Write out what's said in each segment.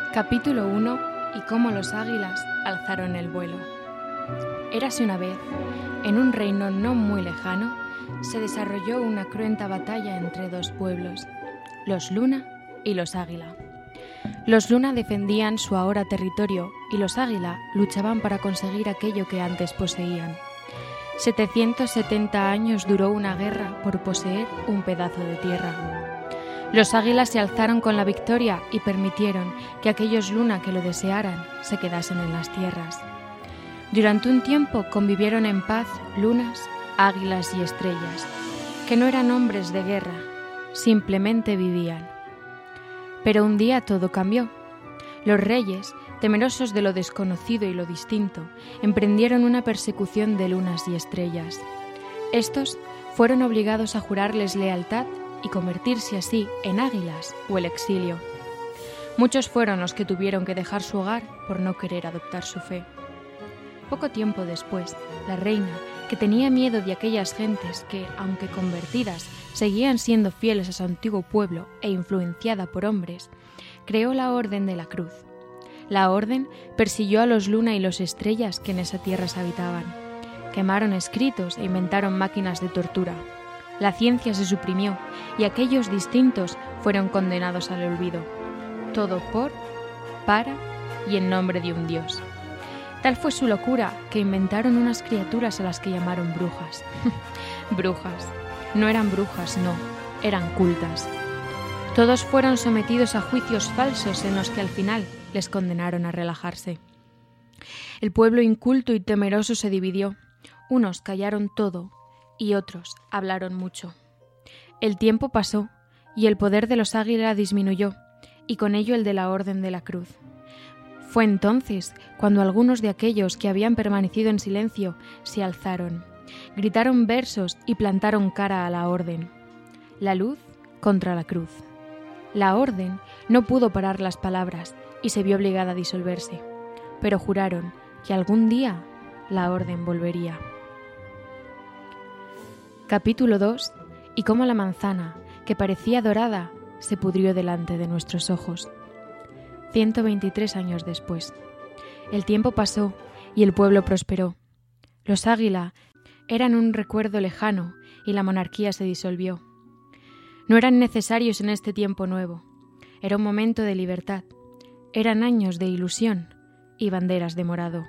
Capítulo 1. Y cómo los águilas alzaron el vuelo. Érase una vez, en un reino no muy lejano, se desarrolló una cruenta batalla entre dos pueblos, los Luna y los Águila. Los Luna defendían su ahora territorio y los Águila luchaban para conseguir aquello que antes poseían. 770 años duró una guerra por poseer un pedazo de tierra. Los águilas se alzaron con la victoria y permitieron que aquellos Luna que lo desearan se quedasen en las tierras. Durante un tiempo convivieron en paz lunas, águilas y estrellas, que no eran hombres de guerra, simplemente vivían. Pero un día todo cambió. Los reyes, temerosos de lo desconocido y lo distinto, emprendieron una persecución de lunas y estrellas. Estos fueron obligados a jurarles lealtad y convertirse así en águilas o el exilio. Muchos fueron los que tuvieron que dejar su hogar por no querer adoptar su fe. Poco tiempo después, la reina, que tenía miedo de aquellas gentes que, aunque convertidas, seguían siendo fieles a su antiguo pueblo e influenciada por hombres, creó la Orden de la Cruz. La Orden persiguió a los Luna y los Estrellas que en esa tierra habitaban. Quemaron escritos e inventaron máquinas de tortura. La ciencia se suprimió y aquellos distintos fueron condenados al olvido. Todo por, para y en nombre de un dios. Tal fue su locura que inventaron unas criaturas a las que llamaron brujas. Brujas. No eran brujas, no, eran cultas. Todos fueron sometidos a juicios falsos en los que al final les condenaron a relajarse. El pueblo inculto y temeroso se dividió. Unos callaron todo y otros hablaron mucho. El tiempo pasó y el poder de los águilas disminuyó, y con ello el de la Orden de la Cruz. Fue entonces cuando algunos de aquellos que habían permanecido en silencio se alzaron, gritaron versos y plantaron cara a la Orden. La luz contra la cruz. La Orden no pudo parar las palabras y se vio obligada a disolverse, pero juraron que algún día la Orden volvería. Capítulo 2. Y cómo la manzana, que parecía dorada, se pudrió delante de nuestros ojos. 123 años después. El tiempo pasó y el pueblo prosperó. Los Águila eran un recuerdo lejano y la monarquía se disolvió. No eran necesarios en este tiempo nuevo. Era un momento de libertad. Eran años de ilusión y banderas de morado.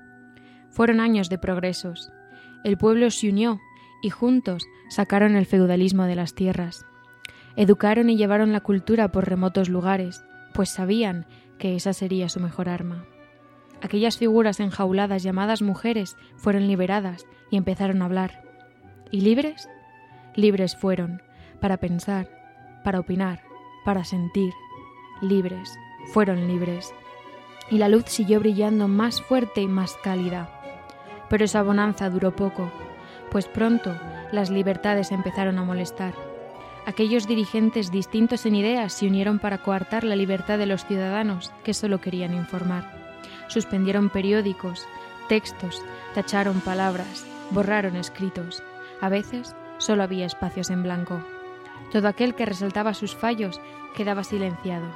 Fueron años de progresos. El pueblo se unió y juntos sacaron el feudalismo de las tierras. Educaron y llevaron la cultura por remotos lugares, pues sabían que esa sería su mejor arma. Aquellas figuras enjauladas llamadas mujeres fueron liberadas y empezaron a hablar. ¿Y libres? Libres fueron, para pensar, para opinar, para sentir. Libres, fueron libres. Y la luz siguió brillando más fuerte y más cálida. Pero esa bonanza duró poco, pues pronto las libertades empezaron a molestar. Aquellos dirigentes distintos en ideas se unieron para coartar la libertad de los ciudadanos que solo querían informar. Suspendieron periódicos, textos, tacharon palabras, borraron escritos. A veces solo había espacios en blanco. Todo aquel que resaltaba sus fallos quedaba silenciado.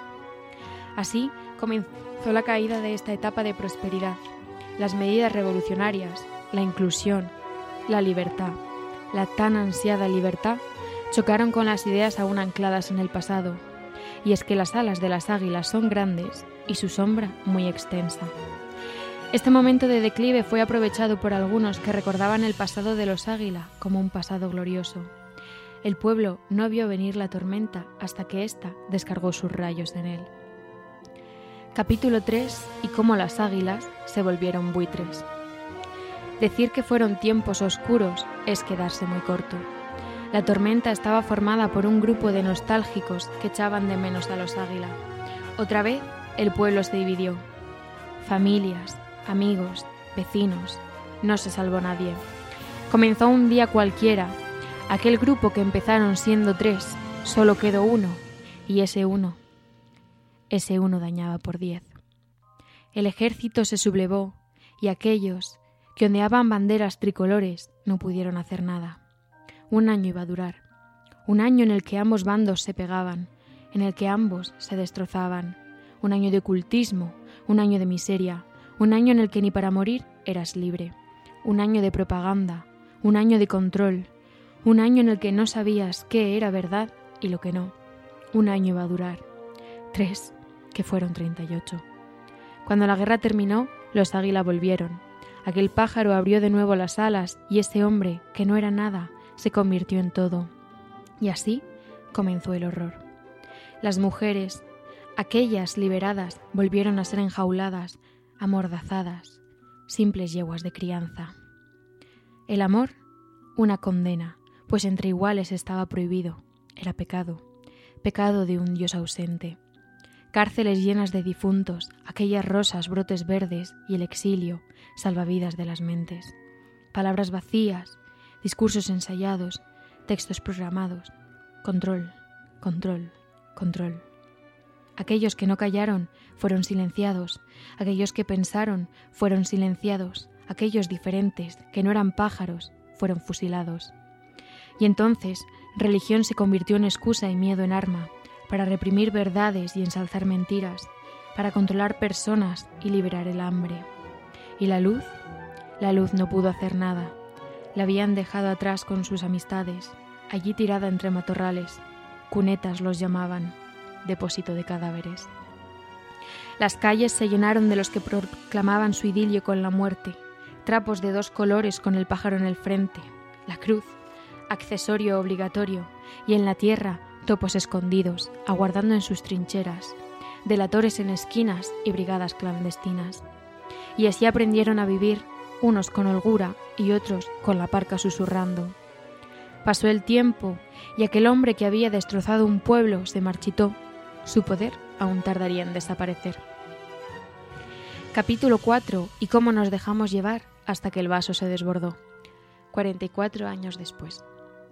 Así comenzó la caída de esta etapa de prosperidad. Las medidas revolucionarias, la inclusión, la libertad, la tan ansiada libertad, chocaron con las ideas aún ancladas en el pasado, y es que las alas de las águilas son grandes y su sombra muy extensa. Este momento de declive fue aprovechado por algunos que recordaban el pasado de los águila como un pasado glorioso. El pueblo no vio venir la tormenta hasta que ésta descargó sus rayos en él. Capítulo 3. Y cómo las águilas se volvieron buitres. Decir que fueron tiempos oscuros es quedarse muy corto. La tormenta estaba formada por un grupo de nostálgicos que echaban de menos a los águila. Otra vez, el pueblo se dividió. Familias, amigos, vecinos, no se salvó nadie. Comenzó un día cualquiera. Aquel grupo que empezaron siendo 3, solo quedó uno, y ese uno dañaba por 10. El ejército se sublevó, y aquellos que ondeaban banderas tricolores no pudieron hacer nada. Un año iba a durar, un año en el que ambos bandos se pegaban, en el que ambos se destrozaban, un año de ocultismo, un año de miseria, un año en el que ni para morir eras libre, un año de propaganda, un año de control, un año en el que no sabías qué era verdad y lo que no. Un año iba a durar. 3, que fueron 38. Cuando la guerra terminó, los águila volvieron. Aquel pájaro abrió de nuevo las alas y ese hombre, que no era nada, se convirtió en todo. Y así comenzó el horror. Las mujeres, aquellas liberadas, volvieron a ser enjauladas, amordazadas, simples yeguas de crianza. El amor, una condena, pues entre iguales estaba prohibido, era pecado, pecado de un Dios ausente. Cárceles llenas de difuntos, aquellas rosas, brotes verdes y el exilio, salvavidas de las mentes. Palabras vacías, discursos ensayados, textos programados. Control, control, control. Aquellos que no callaron fueron silenciados, aquellos que pensaron fueron silenciados, aquellos diferentes que no eran pájaros fueron fusilados. Y entonces religión se convirtió en excusa y miedo en arma, para reprimir verdades y ensalzar mentiras, para controlar personas y liberar el hambre. ¿Y la luz? La luz no pudo hacer nada. La habían dejado atrás con sus amistades, allí tirada entre matorrales. Cunetas los llamaban, depósito de cadáveres. Las calles se llenaron de los que proclamaban su idilio con la muerte, trapos de 2 colores con el pájaro en el frente, la cruz, accesorio obligatorio, y en la tierra topos escondidos, aguardando en sus trincheras, delatores en esquinas y brigadas clandestinas. Y así aprendieron a vivir, unos con holgura y otros con la parca susurrando. Pasó el tiempo y aquel hombre que había destrozado un pueblo se marchitó. Su poder aún tardaría en desaparecer. Capítulo 4. Y cómo nos dejamos llevar hasta que el vaso se desbordó. 44 años después.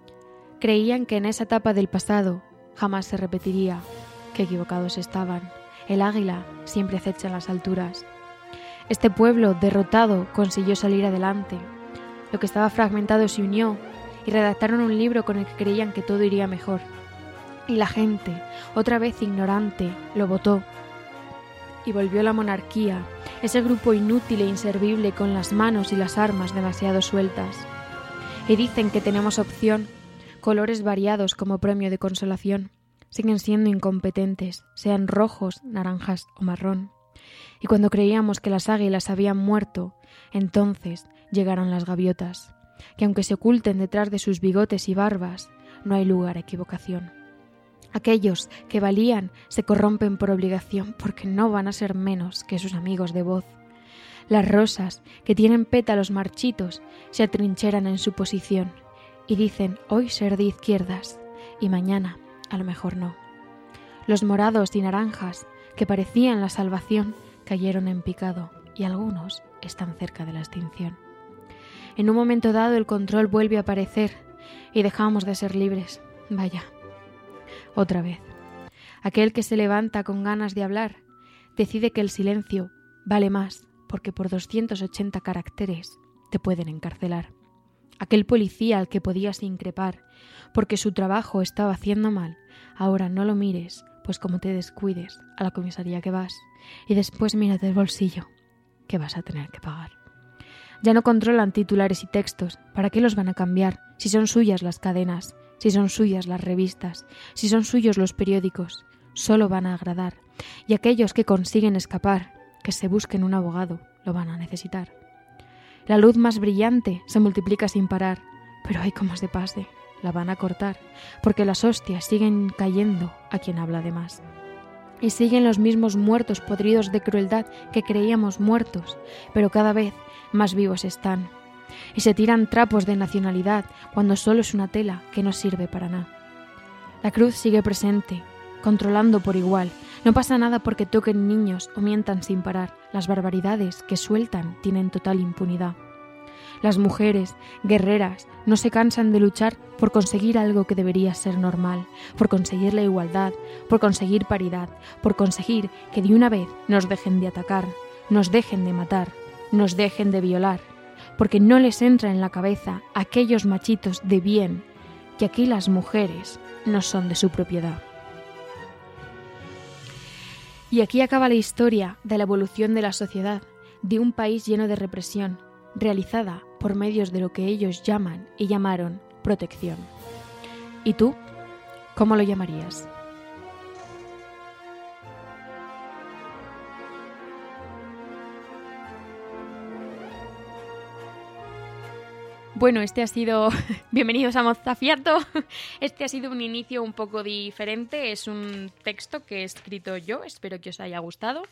Creían que en esa etapa del pasado jamás se repetiría. Qué equivocados estaban. El águila siempre acecha en las alturas. Este pueblo, derrotado, consiguió salir adelante. Lo que estaba fragmentado se unió y redactaron un libro con el que creían que todo iría mejor. Y la gente, otra vez ignorante, lo votó. Y volvió la monarquía, ese grupo inútil e inservible con las manos y las armas demasiado sueltas. Y dicen que tenemos opción, colores variados como premio de consolación. Siguen siendo incompetentes, sean rojos, naranjas o marrón. Y cuando creíamos que las águilas habían muerto, entonces llegaron las gaviotas, que aunque se oculten detrás de sus bigotes y barbas, no hay lugar a equivocación. Aquellos que valían se corrompen por obligación porque no van a ser menos que sus amigos de voz. Las rosas, que tienen pétalos marchitos, se atrincheran en su posición y dicen hoy ser de izquierdas y mañana a lo mejor no. Los morados y naranjas, que parecían la salvación, cayeron en picado y algunos están cerca de la extinción. En un momento dado el control vuelve a aparecer y dejamos de ser libres. Vaya, otra vez. Aquel que se levanta con ganas de hablar decide que el silencio vale más porque por 280 caracteres te pueden encarcelar. Aquel policía al que podías increpar porque su trabajo estaba haciendo mal, ahora no lo mires, pues como te descuides a la comisaría que vas y después mírate el bolsillo que vas a tener que pagar. Ya no controlan titulares y textos. ¿Para qué los van a cambiar si son suyas las cadenas, si son suyas las revistas, si son suyos los periódicos? Solo van a agradar. Y aquellos que consiguen escapar, que se busquen un abogado, lo van a necesitar. La luz más brillante se multiplica sin parar, pero hay como se pase, la van a cortar, porque las hostias siguen cayendo a quien habla de más. Y siguen los mismos muertos podridos de crueldad que creíamos muertos, pero cada vez más vivos están. Y se tiran trapos de nacionalidad cuando solo es una tela que no sirve para nada. La cruz sigue presente, controlando por igual. No pasa nada porque toquen niños o mientan sin parar. Las barbaridades que sueltan tienen total impunidad. Las mujeres, guerreras, no se cansan de luchar por conseguir algo que debería ser normal, por conseguir la igualdad, por conseguir paridad, por conseguir que de una vez nos dejen de atacar, nos dejen de matar, nos dejen de violar, porque no les entra en la cabeza a aquellos machitos de bien que aquí las mujeres no son de su propiedad. Y aquí acaba la historia de la evolución de la sociedad, de un país lleno de represión, realizada por medios de lo que ellos llaman y llamaron protección. ¿Y tú? ¿Cómo lo llamarías? Bueno, este ha sido... Bienvenidos a Mozafiato. Este ha sido un inicio un poco diferente. Es un texto que he escrito yo. Espero que os haya gustado.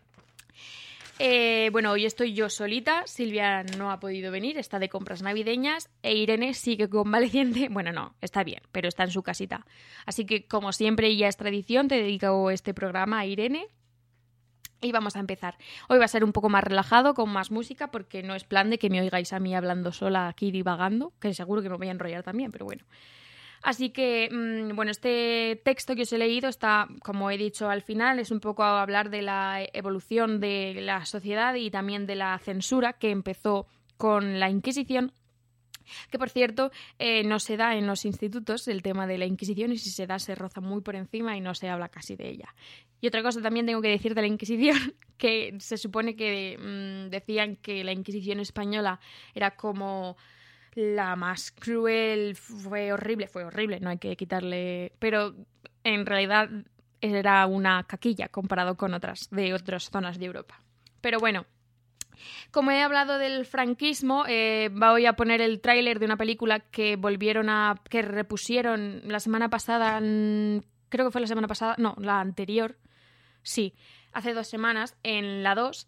Bueno, hoy estoy yo solita. Silvia no ha podido venir. Está de compras navideñas. E Irene sigue convaleciente. Bueno, no, está bien, pero está en su casita. Así que, como siempre y ya es tradición, te dedico este programa a Irene. Y vamos a empezar. Hoy va a ser un poco más relajado, con más música, porque no es plan de que me oigáis a mí hablando sola aquí divagando, que seguro que me voy a enrollar también, pero bueno. Así que, bueno, este texto que os he leído está, como he dicho al final, es un poco a hablar de la evolución de la sociedad y también de la censura que empezó con la Inquisición. Que, por cierto, no se da en los institutos el tema de la Inquisición, y si se da se roza muy por encima y no se habla casi de ella. Y otra cosa también tengo que decir de la Inquisición, que se supone que decían que la Inquisición española era como la más cruel, fue horrible, no hay que quitarle... Pero en realidad era una caquilla comparado con otras de otras zonas de Europa. Pero bueno... Como he hablado del franquismo, voy a poner el tráiler de una película que que repusieron la semana pasada, creo que fue la semana pasada, no, la anterior, sí, hace 2 semanas, en la 2.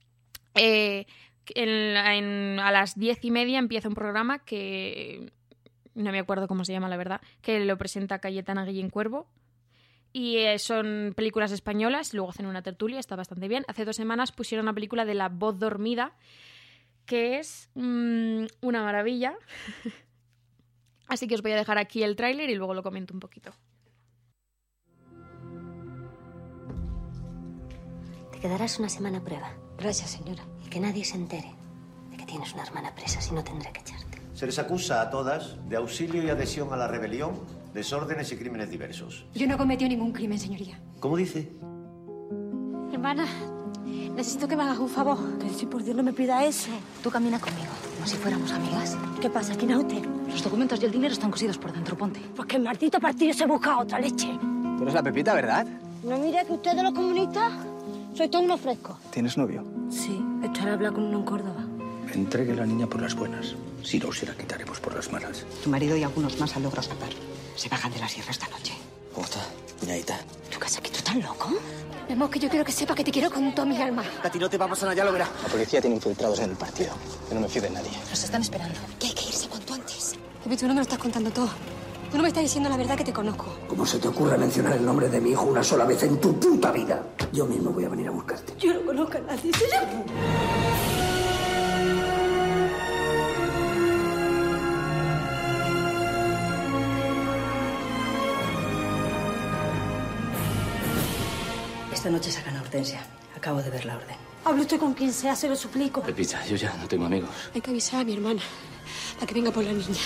A las 10:30 empieza un programa que no me acuerdo cómo se llama, la verdad, que lo presenta Cayetana Guillén Cuervo. Y son películas españolas, luego hacen una tertulia, está bastante bien. Hace 2 semanas pusieron una película de La voz dormida, que es una maravilla. Así que os voy a dejar aquí el tráiler y luego lo comento un poquito. Te quedarás una semana a prueba. Gracias, señora. Y que nadie se entere de que tienes una hermana presa, si no tendré que echarte. Se les acusa a todas de auxilio y adhesión a la rebelión, desórdenes y crímenes diversos. Yo no cometió ningún crimen, señoría. ¿Cómo dice? Hermana, necesito que me hagas un favor. Pero si por Dios no me pida eso. Tú camina conmigo, como si fuéramos amigas. ¿Qué pasa? ¿Quién es usted? Los documentos y el dinero están cosidos por dentro, ponte. Pues que el maldito partido se busca otra leche. Tú eres la Pepita, ¿verdad? No mire que ustedes los comunistas sois todos unos frescos. ¿Tienes novio? Sí, estará hablando con uno en Córdoba. Entregue la niña por las buenas. Si no, se la quitaremos por las malas. Tu marido y algunos más han logrado escapar. Se bajan de la sierra esta noche. ¿Cómo está, cuñadita? ¿Tú casa que tú estás loco? Vemos que yo quiero que sepa que te quiero con toda mi alma. A ti no te va a pasar nada, ya lo verás. La policía tiene infiltrados en el partido. Yo no me fío de nadie. Nos están esperando. Que hay que irse cuanto antes. Evi, tú no me lo estás contando todo. Tú no me estás diciendo la verdad, que te conozco. ¿Cómo se te ocurre mencionar el nombre de mi hijo una sola vez en tu puta vida? Yo mismo voy a venir a buscarte. Yo no conozco a nadie. Esta noche sacan a Hortensia. Acabo de ver la orden. Hable usted con quien sea, se lo suplico. Pepita, yo ya no tengo amigos. Hay que avisar a mi hermana para que venga por la niña.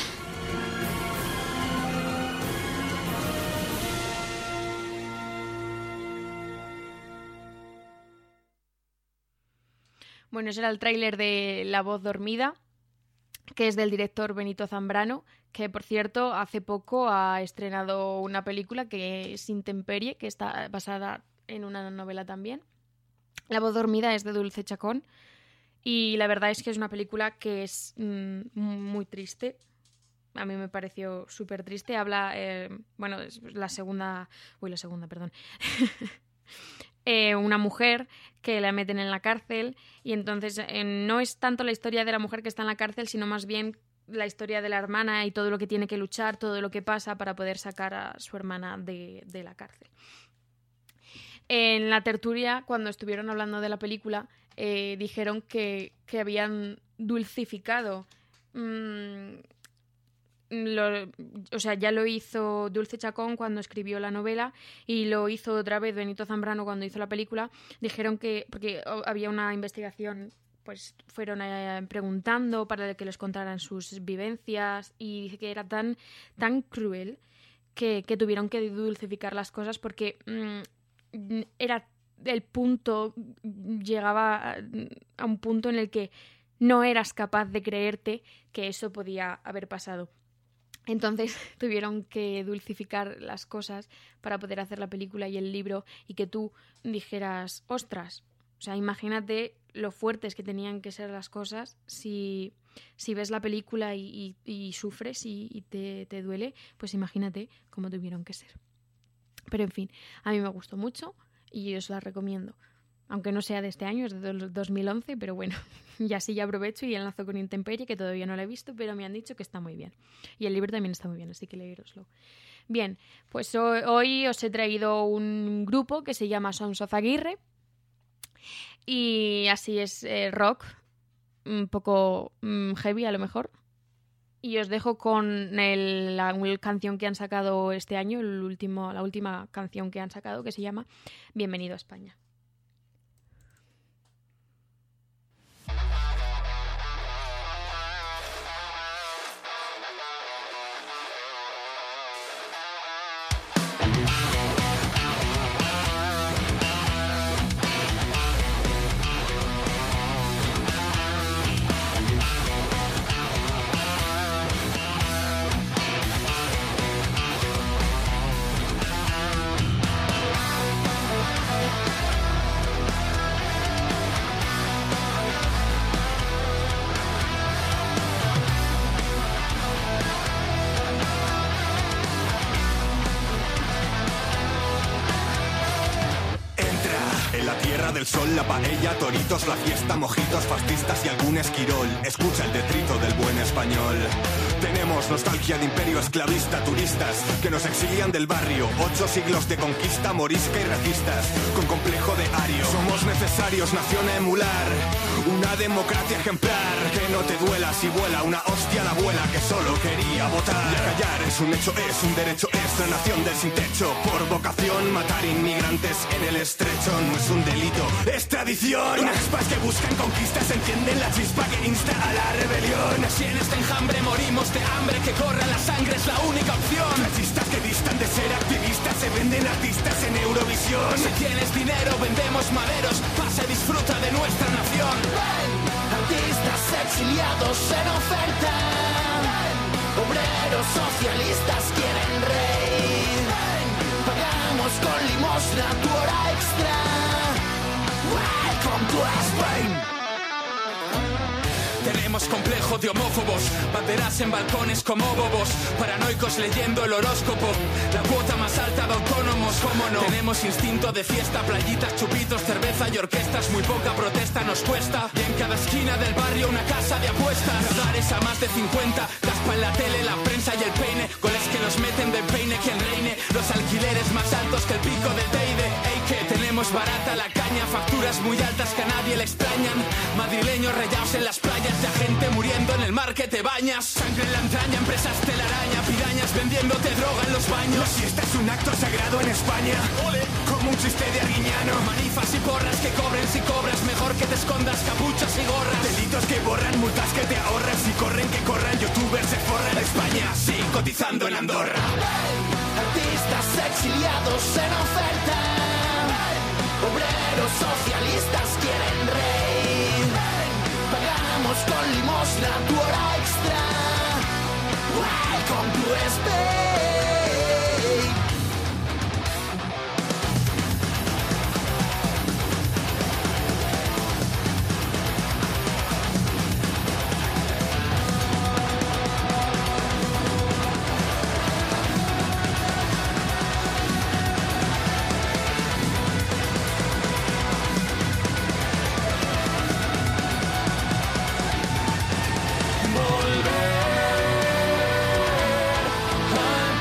Bueno, ese era el tráiler de La voz dormida, que es del director Benito Zambrano, que, por cierto, hace poco ha estrenado una película que es Intemperie, que está basada en una novela también. La voz dormida es de Dulce Chacón y la verdad es que es una película que es muy triste. A mí me pareció súper triste. Habla, bueno, es la segunda, perdón. Una mujer que la meten en la cárcel y entonces no es tanto la historia de la mujer que está en la cárcel, sino más bien la historia de la hermana y todo lo que tiene que luchar, todo lo que pasa para poder sacar a su hermana de la cárcel. En la tertulia, cuando estuvieron hablando de la película, dijeron que habían dulcificado. O sea, ya lo hizo Dulce Chacón cuando escribió la novela y lo hizo otra vez Benito Zambrano cuando hizo la película. Dijeron que, porque había una investigación, pues fueron preguntando para que les contaran sus vivencias y dice que era tan cruel que tuvieron que dulcificar las cosas porque era el punto llegaba a un punto en el que no eras capaz de creerte que eso podía haber pasado. Entonces tuvieron que dulcificar las cosas para poder hacer la película y el libro y que tú dijeras, ostras, o sea, imagínate lo fuertes que tenían que ser las cosas si ves la película y sufres y te duele, pues imagínate cómo tuvieron que ser. Pero en fin, a mí me gustó mucho y os la recomiendo. Aunque no sea de este año, es de 2011, pero bueno, y así ya aprovecho y enlazo con Intemperie, que todavía no la he visto, pero me han dicho que está muy bien. Y el libro también está muy bien, así que leéroslo. Bien, pues hoy os he traído un grupo que se llama Sons of Aguirre, y así es rock, un poco heavy a lo mejor. Y os dejo con la canción que han sacado este año, la última canción que han sacado, que se llama Bienvenido a España. El sol, la paella, toritos, la fiesta, mojitos, fascistas y algún esquirol. Escucha el detrito del buen español. Tenemos nostalgia de imperio esclavista, turistas que nos exilian del barrio. 8 siglos de conquista, morisca y racistas, con complejo de ario. Somos necesarios, nación a emular, una democracia ejemplar. Que no te duela si vuela una hostia a la abuela que solo quería votar. Y a callar es un hecho, es un derecho, es la nación del sin techo. Por vocación, matar inmigrantes en el estrecho no es un delito, es tradición. Aspas que buscan conquistas encienden la chispa que insta a la rebelión. Si en este enjambre morimos de hambre, que corra la sangre es la única opción. Fascistas que distan de ser activistas se venden artistas en Eurovisión. Si tienes dinero vendemos maderos, pasa y disfruta de nuestra nación. Ven, artistas exiliados en oferta. Ven, obreros socialistas quieren rey. Ven, pagamos con limosna tu hora extra. Welcome to Spain. Tenemos complejo de homófobos, banderas en balcones como bobos, paranoicos leyendo el horóscopo, la cuota más alta de autónomos, cómo no. Tenemos instinto de fiesta, playitas, chupitos, cerveza y orquestas, muy poca protesta nos cuesta. Y en cada esquina del barrio una casa de apuestas, radares a más de 50, caspa en la tele, la prensa y el peine, goles que nos meten de peine quien reine, los alquileres más altos que el pico del Teide. Ey, que tenemos barata la caña, facturas muy altas que a nadie le extrañan, madrileños rayados en las playas, la gente muriendo en el mar que te bañas, sangre en la entraña, empresas telaraña, pirañas vendiéndote droga en los baños. La siesta es un acto sagrado en España, ole, como un chiste de Arguiñano. Manifas y porras que cobren si cobras, mejor que te escondas capuchas y gorras. Delitos que borran, multas que te ahorras, y corren que corran, youtubers se forran. España, sí, cotizando en Andorra. Artistas exiliados en oferta. Obreros socialistas quieren rey. Pagamos con limosna tu hora extra. Welcome to Spain. Volver a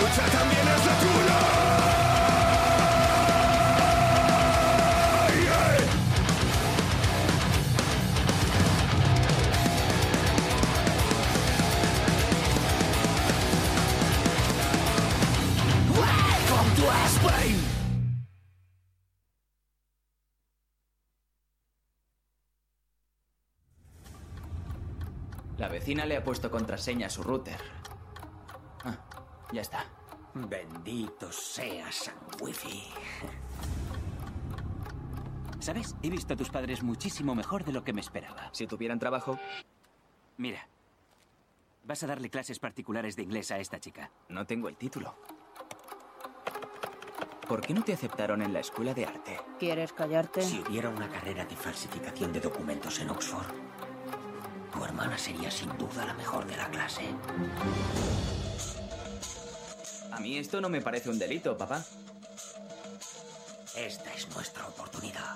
noche también es la tuya. Welcome to Spain. La vecina le ha puesto contraseña a su router. Ah, ya está. Bendito sea San Wifi. ¿Sabes? He visto a tus padres muchísimo mejor de lo que me esperaba. Si tuvieran trabajo... Mira, vas a darle clases particulares de inglés a esta chica. No tengo el título. ¿Por qué no te aceptaron en la escuela de arte? ¿Quieres callarte? Si hubiera una carrera de falsificación de documentos en Oxford, tu hermana sería sin duda la mejor de la clase. A mí esto no me parece un delito, papá. Esta es nuestra oportunidad.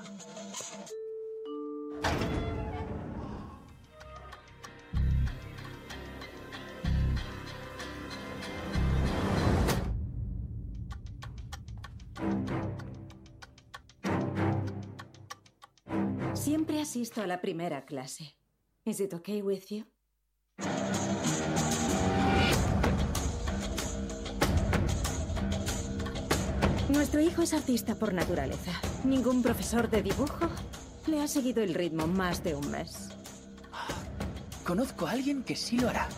Siempre asisto a la primera clase. Is it okay with you? Nuestro hijo es artista por naturaleza. Ningún profesor de dibujo le ha seguido el ritmo más de un mes. Conozco a alguien que sí lo hará.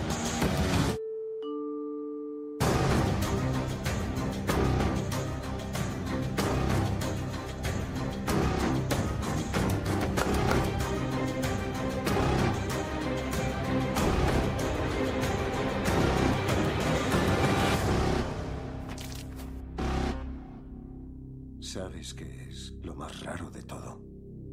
¿Sabes qué es lo más raro de todo?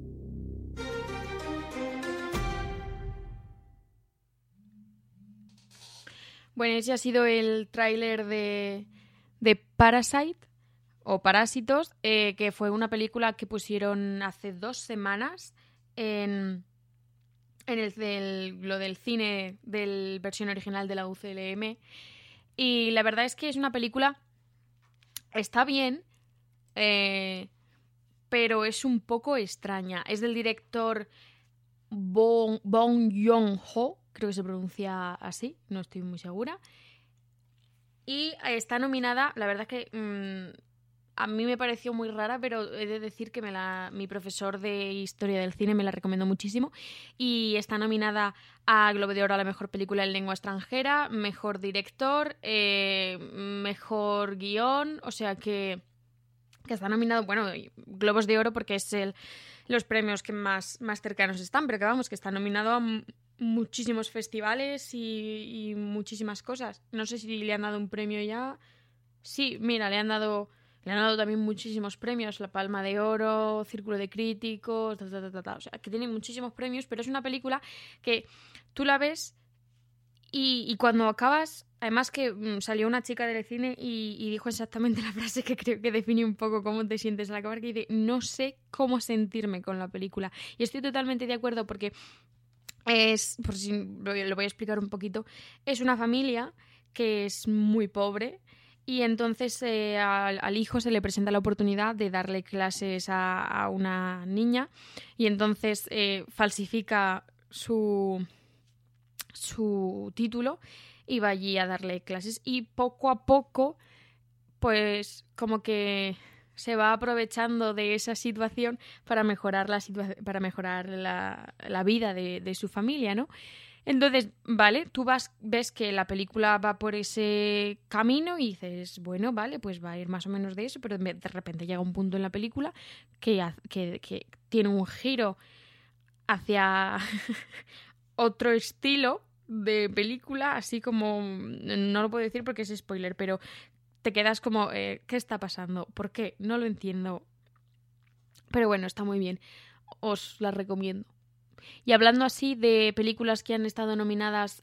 Bueno, ese ha sido el tráiler de Parasite, o Parásitos, que fue una película que pusieron hace 2 semanas en lo del cine del versión original de la UCLM. Y la verdad es que es una película... Está bien... pero es un poco extraña. Es del director Bong Joon-ho, creo que se pronuncia así, no estoy muy segura. Y está nominada, la verdad es que a mí me pareció muy rara, pero he de decir que mi profesor de Historia del Cine me la recomendó muchísimo. Y está nominada a Globo de Oro a la mejor película en lengua extranjera, mejor director, mejor guión, o sea que está nominado, bueno, Globos de Oro porque es los premios que más cercanos están, pero que vamos, que está nominado a muchísimos festivales y muchísimas cosas. No sé si le han dado un premio ya. Sí, mira, le han dado también muchísimos premios, la Palma de Oro, Círculo de Críticos, o sea, que tiene muchísimos premios, pero es una película que tú la ves y cuando acabas... Además que salió una chica del cine y dijo exactamente la frase que creo que define un poco cómo te sientes al acabar, que dice, no sé cómo sentirme con la película. Y estoy totalmente de acuerdo porque por si lo voy a explicar un poquito, es una familia que es muy pobre y entonces al hijo se le presenta la oportunidad de darle clases a una niña y entonces falsifica su título y va allí a darle clases y poco a poco pues como que se va aprovechando de esa situación para mejorar la vida de su familia, ¿no? Entonces, vale, tú ves que la película va por ese camino y dices, bueno, vale, pues va a ir más o menos de eso, pero de repente llega un punto en la película que tiene un giro hacia otro estilo de película, así como, no lo puedo decir porque es spoiler, pero te quedas como, ¿qué está pasando? ¿Por qué? No lo entiendo. Pero bueno, está muy bien. Os la recomiendo. Y hablando así de películas que han estado nominadas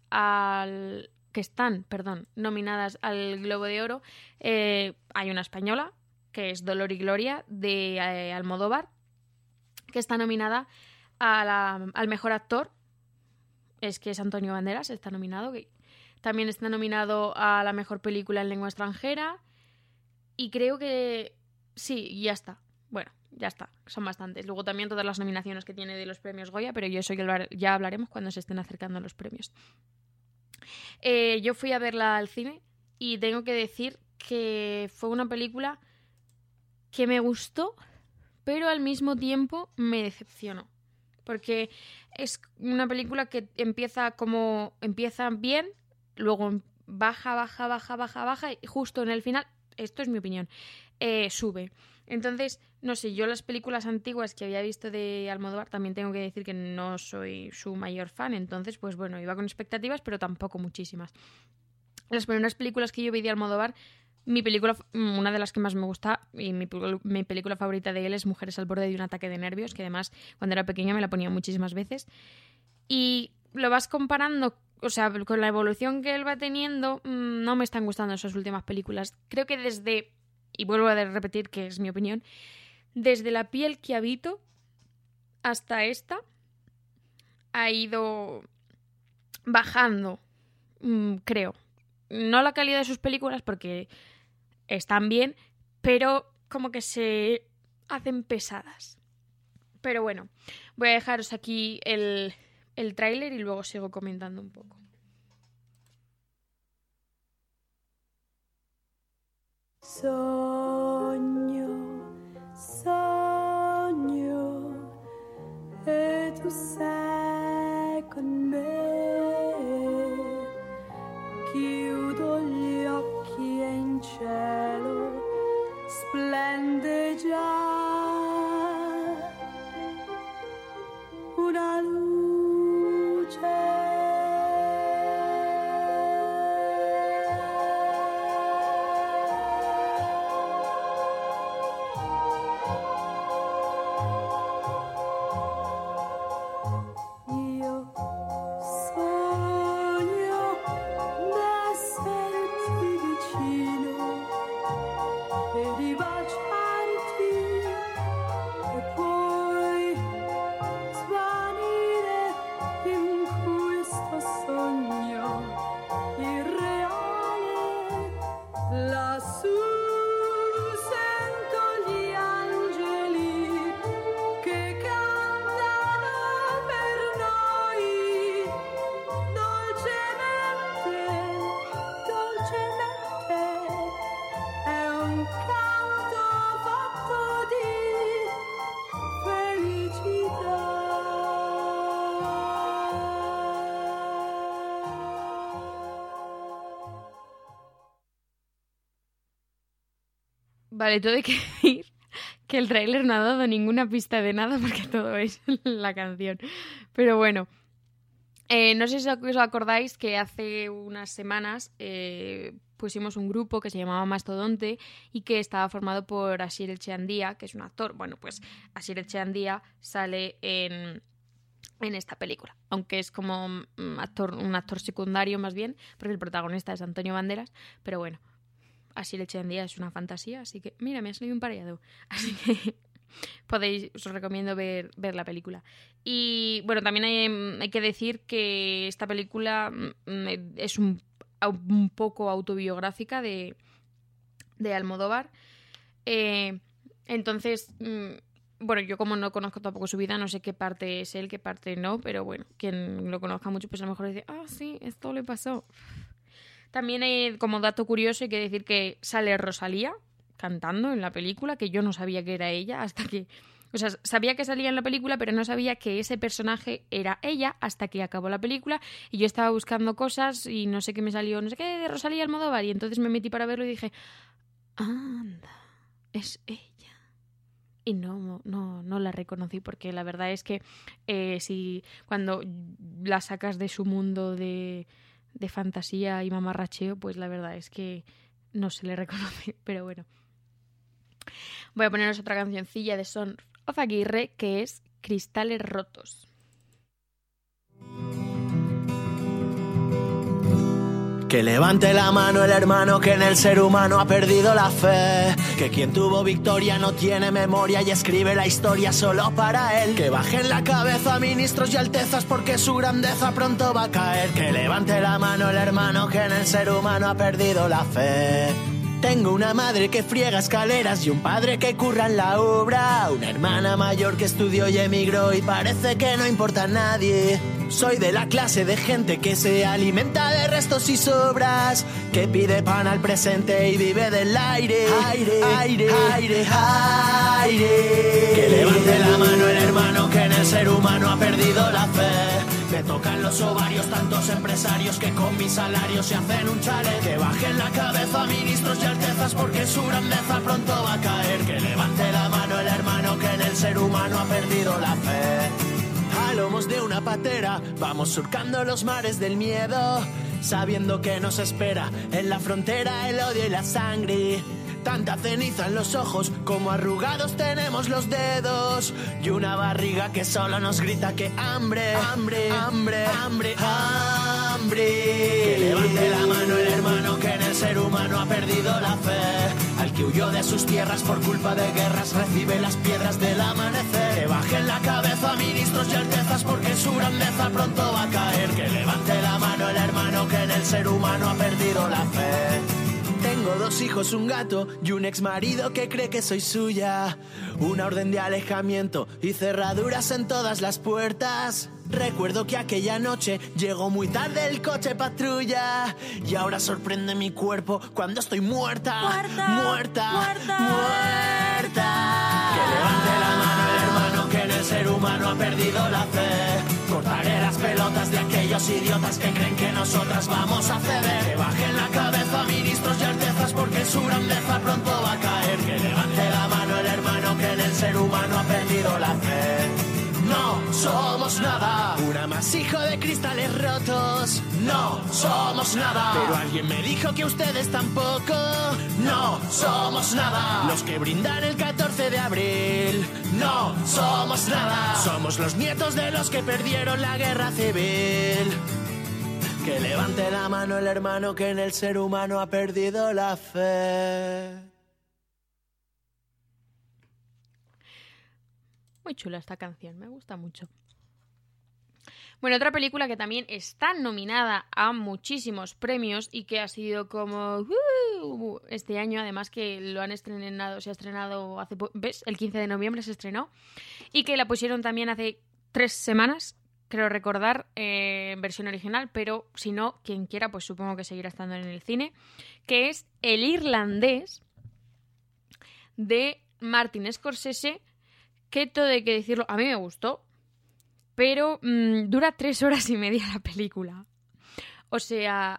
nominadas al Globo de Oro, hay una española, que es Dolor y Gloria, de Almodóvar, que está nominada al mejor actor. Es que es Antonio Banderas, está nominado. también está nominado a la mejor película en lengua extranjera. Y creo que sí, y ya está. Bueno, ya está, son bastantes. Luego también todas las nominaciones que tiene de los premios Goya, pero yo eso ya hablaremos cuando se estén acercando los premios. Yo fui a verla al cine y tengo que decir que fue una película que me gustó, pero al mismo tiempo me decepcionó. Porque es una película que empieza bien, luego baja y justo en el final, esto es mi opinión, sube. Entonces, no sé, yo las películas antiguas que había visto de Almodóvar también tengo que decir que no soy su mayor fan, entonces, pues bueno, iba con expectativas, pero tampoco muchísimas. Las primeras películas que yo vi de Almodóvar, una de las que más me gusta y mi película favorita de él es Mujeres al borde de un ataque de nervios, que además cuando era pequeña me la ponía muchísimas veces. Y lo vas comparando, o sea, con la evolución que él va teniendo, no me están gustando esas últimas películas. Creo que y vuelvo a repetir que es mi opinión, desde La piel que habito hasta esta ha ido bajando, creo. No la calidad de sus películas porque están bien, pero como que se hacen pesadas. Pero bueno, voy a dejaros aquí el tráiler y luego sigo comentando un poco. Sogno e tu sei con me, chiudo gli occhi e in cielo splende già una luce. Vale, todo hay que decir que el tráiler no ha dado ninguna pista de nada porque todo es la canción. Pero bueno, no sé si os acordáis que hace unas semanas pusimos un grupo que se llamaba Mastodonte y que estaba formado por Asier Etxeandía, que es un actor. Bueno, pues Asier Etxeandía sale en esta película, aunque es como un actor secundario más bien, porque el protagonista es Antonio Banderas, pero bueno. Asier Etxeandía es una fantasía, así que... Mira, me ha salido un pareado. Así que os recomiendo ver la película. Y bueno, también hay que decir que esta película es un poco autobiográfica de Almodóvar. Entonces, bueno, yo como no conozco tampoco su vida, no sé qué parte es él, qué parte no, pero bueno, quien lo conozca mucho, pues a lo mejor dice, sí, esto le pasó. También como dato curioso hay que decir que sale Rosalía cantando en la película, que yo no sabía que era ella hasta que... O sea, sabía que salía en la película, pero no sabía que ese personaje era ella hasta que acabó la película y yo estaba buscando cosas y no sé qué me salió, no sé qué, de Rosalía Almodóvar, y entonces me metí para verlo y dije, anda, es ella. Y no la reconocí porque la verdad es que si cuando la sacas de su mundo de fantasía y mamarracheo, pues la verdad es que no se le reconoce, pero bueno. Voy a poneros otra cancioncilla de Son of Aguirre, que es Cristales Rotos. Que levante la mano el hermano que en el ser humano ha perdido la fe. Que quien tuvo victoria no tiene memoria y escribe la historia solo para él. Que bajen la cabeza ministros y altezas porque su grandeza pronto va a caer. Que levante la mano el hermano que en el ser humano ha perdido la fe. Tengo una madre que friega escaleras y un padre que curra en la obra. Una hermana mayor que estudió y emigró y parece que no importa a nadie. Soy de la clase de gente que se alimenta de restos y sobras, que pide pan al presente y vive del aire. Aire, aire, aire, aire. Que levante la mano el hermano que en el ser humano ha perdido la fe. Me tocan los ovarios tantos empresarios que con mi salario se hacen un chalet. Que bajen la cabeza ministros y altezas porque su grandeza pronto va a caer. Que levante la mano el hermano que en el ser humano ha perdido la fe. A lomos de una patera vamos surcando los mares del miedo, sabiendo que nos espera en la frontera el odio y la sangre. Tanta ceniza en los ojos como arrugados tenemos los dedos y una barriga que solo nos grita que hambre, hambre, hambre, hambre, hambre. Que levante la mano el hermano que en el ser humano ha perdido la fe. Al que huyó de sus tierras por culpa de guerras recibe las piedras del amanecer. Que bajen la cabeza ministros y altezas porque su grandeza pronto va a caer. Que levante la mano el hermano que en el ser humano ha perdido la fe. Tengo 2 hijos, un gato y un ex marido que cree que soy suya. Una orden de alejamiento y cerraduras en todas las puertas. Recuerdo que aquella noche llegó muy tarde el coche patrulla y ahora sorprende mi cuerpo cuando estoy muerta, muerta, muerta, muerta, muerta. Que levante la mano el hermano que en el ser humano ha perdido la fe. Cortaré las pelotas de aquellos idiotas que creen que nosotras vamos a ceder. Que bajen la cabeza ministros y altezas porque su grandeza pronto va a caer. Que levante la mano el hermano que en el ser humano ha perdido la fe. No somos nada, un amasijo de cristales rotos. No somos nada, pero alguien me dijo que ustedes tampoco. No somos nada, los que brindan el 14 de abril. No somos nada, somos los nietos de los que perdieron la guerra civil. Que levante la mano el hermano que en el ser humano ha perdido la fe. Muy chula esta canción, me gusta mucho. Bueno, otra película que también está nominada a muchísimos premios y que ha sido como este año, además que lo han estrenado, se ha estrenado hace ¿ves? El 15 de noviembre se estrenó y que la pusieron también hace 3 semanas, creo recordar, en versión original, pero si no, quien quiera, pues supongo que seguirá estando en el cine, que es El Irlandés de Martin Scorsese, que todo hay que decirlo, a mí me gustó, pero dura 3 horas y media la película. O sea,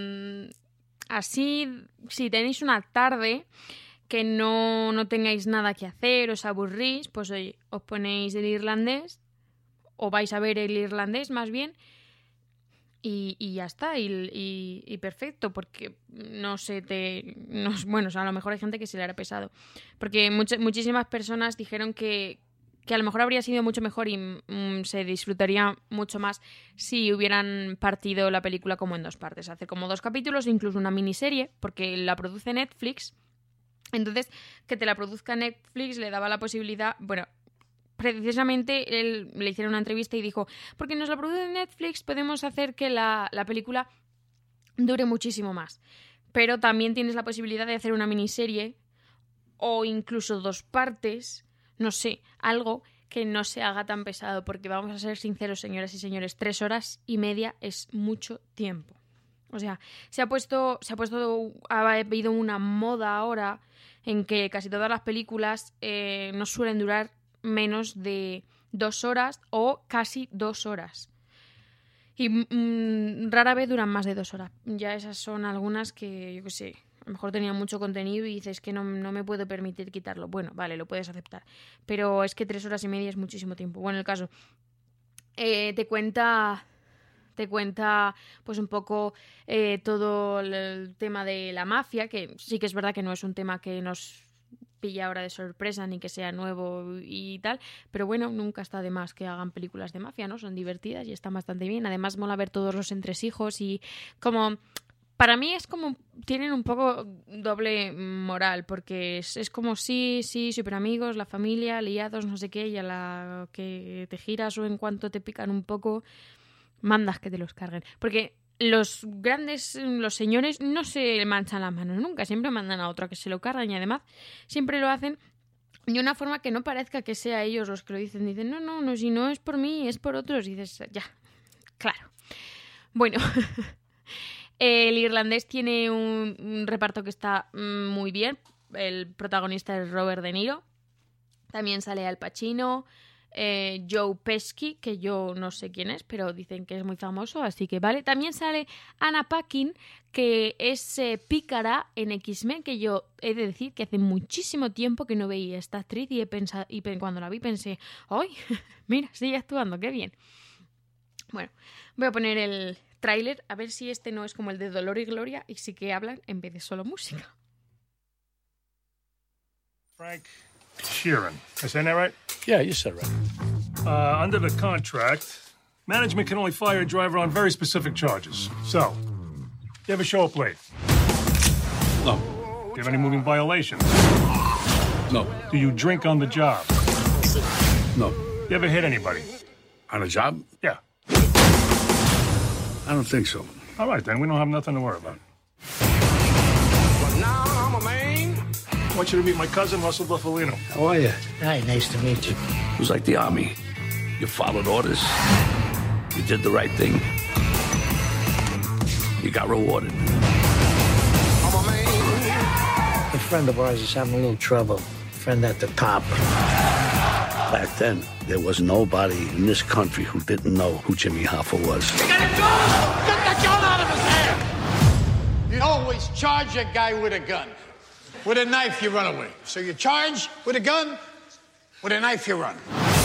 así, si tenéis una tarde que no tengáis nada que hacer, os aburrís, pues oye, os ponéis El Irlandés, o vais a ver El Irlandés más bien, y ya está, y perfecto, porque bueno, o sea, a lo mejor hay gente que se le hará pesado, porque muchísimas personas dijeron que a lo mejor habría sido mucho mejor y se disfrutaría mucho más si hubieran partido la película como en 2 partes, hacer como 2 capítulos, incluso una miniserie, porque la produce Netflix, entonces que te la produzca Netflix le daba la posibilidad, bueno, precisamente él le hicieron una entrevista y dijo, porque nos la produce Netflix podemos hacer que la película dure muchísimo más, pero también tienes la posibilidad de hacer una miniserie o incluso 2 partes, no sé, algo que no se haga tan pesado, porque vamos a ser sinceros, señoras y señores, 3 horas y media es mucho tiempo. O sea, ha habido una moda ahora en que casi todas las películas no suelen durar menos de 2 horas o casi 2 horas. Y rara vez duran más de 2 horas. Ya esas son algunas que, yo qué sé, a lo mejor tenían mucho contenido y dices que no me puedo permitir quitarlo. Bueno, vale, lo puedes aceptar. Pero es que 3 horas y media es muchísimo tiempo. Bueno, el caso, te cuenta pues un poco todo el tema de la mafia, que sí que es verdad que no es un tema que nos pilla ahora de sorpresa ni que sea nuevo y tal, pero bueno, nunca está de más que hagan películas de mafia, ¿no? Son divertidas y están bastante bien. Además mola ver todos los entresijos y como para mí es como... Tienen un poco doble moral, porque es como sí, súper amigos, la familia, liados, no sé qué, y a la que te giras o en cuanto te pican un poco, mandas que te los carguen. Porque los grandes, los señores, no se manchan las manos nunca, siempre mandan a otro a que se lo carguen y además siempre lo hacen de una forma que no parezca que sea ellos los que lo dicen. Dicen, no, si no es por mí, es por otros. Y dices, ya, claro. Bueno, el irlandés tiene un reparto que está muy bien. El protagonista es Robert De Niro. También sale Al Pacino, Joe Pesci, que yo no sé quién es, pero dicen que es muy famoso, así que vale. También sale Anna Paquin, que es pícara en X-Men, que yo he de decir que hace muchísimo tiempo que no veía esta actriz y cuando la vi pensé, ¡ay! Mira, sigue actuando, qué bien. Bueno, voy a poner el tráiler a ver si este no es como el de Dolor y Gloria y sí que hablan en vez de solo música. Frank Sheeran. Am I saying that right? Yeah, you said right. Under the contract, management can only fire a driver on very specific charges. So, you ever show up late? No. Do you have any moving violations? No. Do you drink on the job? No. You ever hit anybody? On a job? Yeah. I don't think so. All right, then. We don't have nothing to worry about. But now I'm a man. I want you to meet my cousin, Russell Buffalino. How are you? Hi, nice to meet you. It was like the army. You followed orders. You did the right thing. You got rewarded. I'm a man. A friend of ours is having a little trouble. Friend at the top. Back then, there was nobody in this country who didn't know who Jimmy Hoffa was. You got a gun! Get the gun out of his hand! You always charge a guy with a gun. With a knife, you run away. So you charge with a gun, with a knife, you run.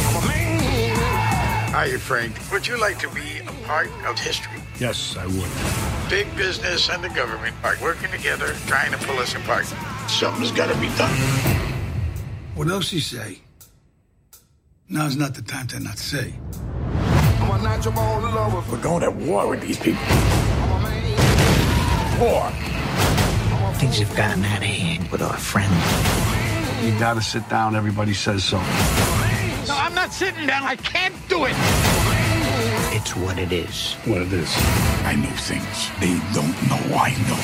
Hiya, Frank. Would you like to be a part of history? Yes, I would. Big business and the government are working together, trying to pull us apart. Something's got to be done. What else you say? Now's not the time to not say. We're going to war with these people. War. Things have gotten out of hand with our friend. You gotta sit down, everybody says so. No, I'm not sitting down. I can't do it. It's what it is. What it is. I know things they don't know I know.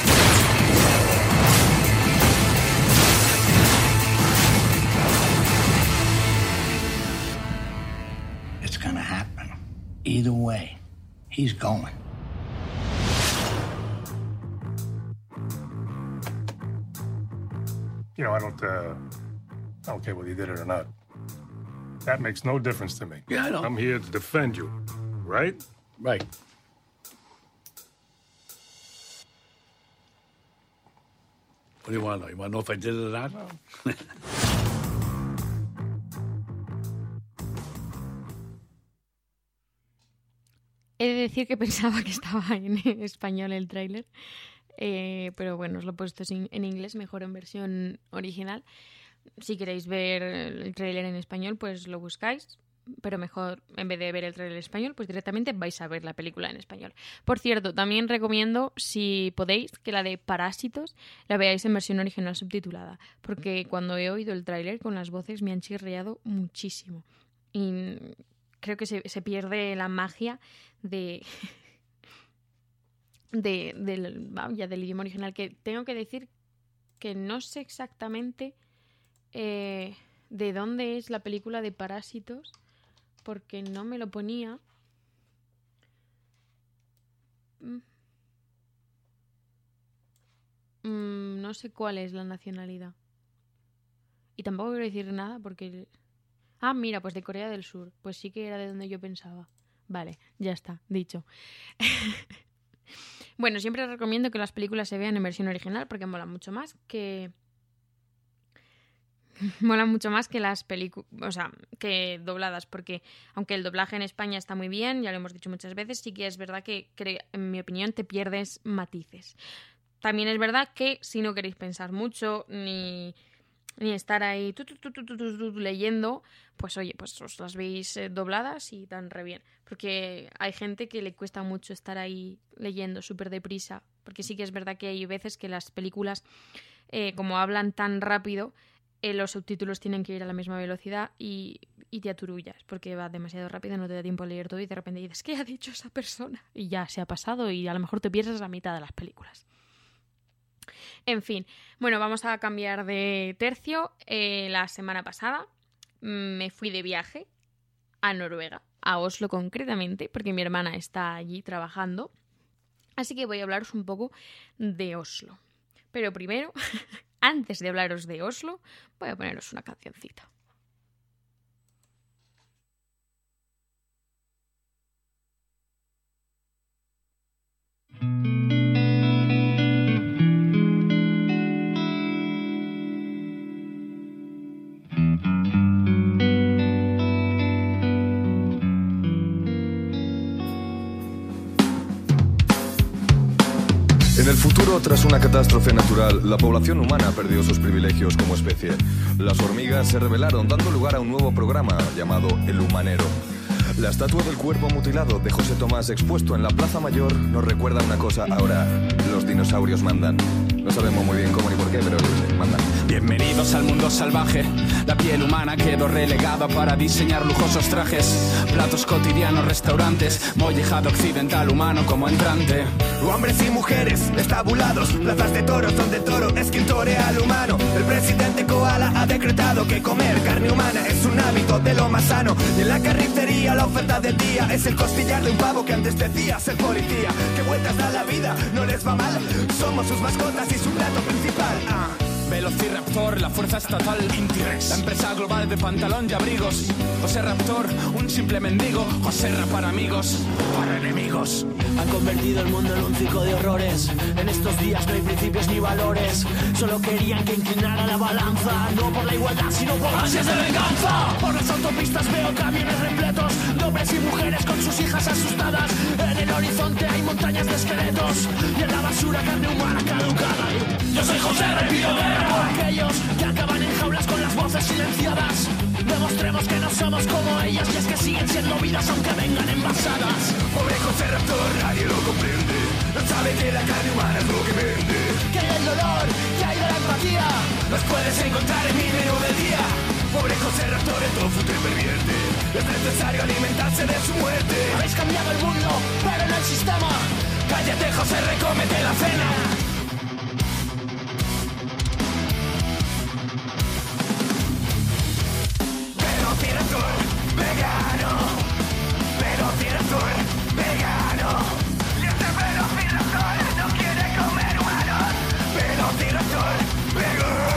It's gonna happen. Either way, he's going. You know, I don't care whether you did it or not. That makes no difference to me. Yeah, I know. I'm here to defend you, right? Right. What do you want to know? You want to know if I did it or not? No. He de decir que pensaba que estaba en español el tráiler. Pero bueno, os lo he puesto en inglés, mejor en versión original. Si queréis ver el tráiler en español, pues lo buscáis. Pero mejor, en vez de ver el tráiler en español, pues directamente vais a ver la película en español. Por cierto, también recomiendo, si podéis, que la de Parásitos la veáis en versión original subtitulada. Porque cuando he oído el tráiler con las voces me han chirriado muchísimo. Y creo que se pierde la magia del idioma original, que tengo que decir que no sé exactamente de dónde es la película de Parásitos, porque no me lo ponía. No sé cuál es la nacionalidad. Y tampoco quiero decir nada porque... Ah, mira, pues de Corea del Sur. Pues sí que era de donde yo pensaba. Vale, ya está, dicho. Bueno, siempre recomiendo que las películas se vean en versión original porque mola mucho más que... las películas, o sea, que dobladas, porque aunque el doblaje en España está muy bien, ya lo hemos dicho muchas veces, sí que es verdad que en mi opinión te pierdes matices. También es verdad que si no queréis pensar mucho ni estar ahí leyendo, pues oye, pues os las veis dobladas y tan re bien. Porque hay gente que le cuesta mucho estar ahí leyendo súper deprisa porque sí que es verdad que hay veces que las películas, como hablan tan rápido, los subtítulos tienen que ir a la misma velocidad y te aturullas, porque va demasiado rápido, no te da tiempo a leer todo y de repente dices, ¿qué ha dicho esa persona? Y ya se ha pasado y a lo mejor te pierdes la mitad de las películas. En fin, bueno, vamos a cambiar de tercio. La semana pasada me fui de viaje a Noruega, a Oslo concretamente, porque mi hermana está allí trabajando. Así que voy a hablaros un poco de Oslo. Pero primero, antes de hablaros de Oslo, voy a poneros una cancioncita. En el futuro, tras una catástrofe natural, la población humana perdió sus privilegios como especie. Las hormigas se rebelaron, dando lugar a un nuevo programa llamado El Humanero. La estatua del cuerpo mutilado de José Tomás expuesto en la Plaza Mayor nos recuerda una cosa. Ahora, los dinosaurios mandan. No sabemos muy bien cómo ni por qué, pero mandan. Bienvenidos al mundo salvaje. La piel humana quedó relegada para diseñar lujosos trajes. Platos cotidianos, restaurantes, mollejado occidental humano como entrante. Hombres y mujeres estabulados, plazas de toros donde el toro es quien torea al humano. El presidente Koala ha decretado que comer carne humana es un hábito de lo más sano. Y en la carnicería la oferta del día es el costillar de un pavo que antes decía ser policía. ¿Qué vueltas da la vida? ¿No les va mal? Somos sus mascotas y su plato principal. Velociraptor, la fuerza estatal Intirex, la empresa global de pantalón y abrigos. José Raptor, un simple mendigo. Joserra para amigos, para enemigos. Han convertido el mundo en un circo de horrores. En estos días no hay principios ni valores. Solo querían que inclinara la balanza, no por la igualdad sino por ansias de venganza. Por las autopistas veo camiones repletos de hombres y mujeres con sus hijas asustadas. En el horizonte hay montañas de esqueletos y en la basura carne humana caducada. Yo soy José, pido guerra por aquellos que acaban en jaulas con las voces silenciadas. Demostremos que no somos como ellas y es que siguen siendo vidas aunque vengan envasadas. Pobre José Raptor, nadie lo comprende. No sabe que la carne humana es lo que vende. Que hay del dolor, que hay de la empatía. Los puedes encontrar en mi menú del día. Pobre José Raptor, el tofu te pervierte. Es necesario alimentarse de su muerte. Habéis cambiado el mundo, pero no el sistema. Cállate José, recómete la cena. Velociraptor, vegano. Velociraptor, vegano. Y este Velociraptor no quiere comer humanos. Velociraptor, vegano.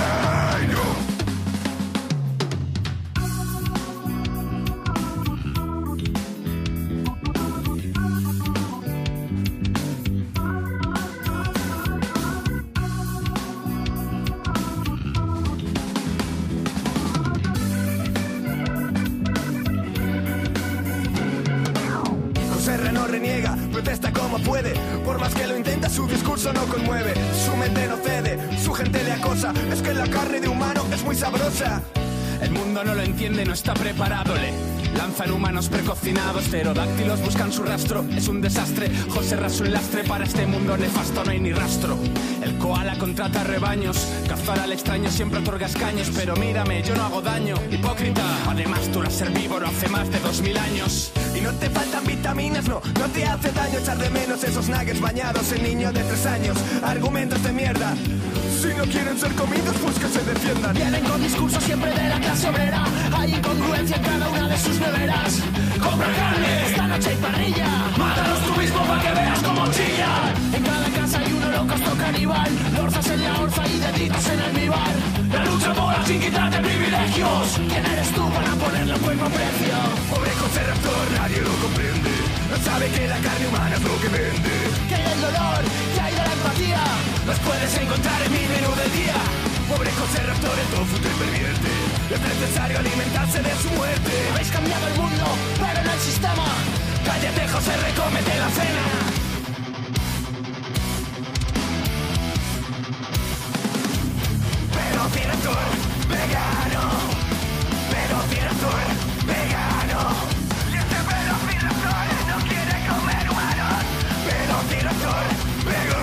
Protesta como puede, por más que lo intenta su discurso no conmueve. Su mente no cede, su gente le acosa. Es que la carne de humano es muy sabrosa. El mundo no lo entiende, no está preparado. Le lanzan humanos precocinados, pterodáctilos buscan su rastro. Es un desastre, José Ras un lastre. Para este mundo nefasto no hay ni rastro. El koala contrata rebaños, cazar al extraño siempre otorga escaños. Pero mírame, yo no hago daño, hipócrita. Además tú eras herbívoro hace más de 2000 años. Y no te faltan vitaminas, no te hace daño echar de menos esos nuggets bañados en niño de 3 años. Argumentos de mierda. Si no quieren ser comidos, pues que se defiendan. Vienen con discursos siempre de la clase obrera. Hay incongruencia en cada una de sus neveras. Compra carne, esta noche hay parrilla. Mátalos tú mismo para que veas cómo chillan. En cada casa hay un holocausto caníbal. Lorzas en la orza y deditos en el almíbar. La lucha mola sin quitarte privilegios. ¿Quién eres tú para ponerle un buen precio? Pobre José Raptor, nadie lo comprende. No sabe que la carne humana es lo que vende. Que hay del dolor, que hay de la empatía. Los puedes encontrar en mi menú del día. Pobre José Raptor, el tofu te pervierte. Es necesario alimentarse de su muerte. Habéis cambiado el mundo, pero no el sistema. Cállate José, recómete la cena. Velociraptor, vegano. Velociraptor, vegano. Y este Velociraptor no quiere comer humanos. Velociraptor, vegano.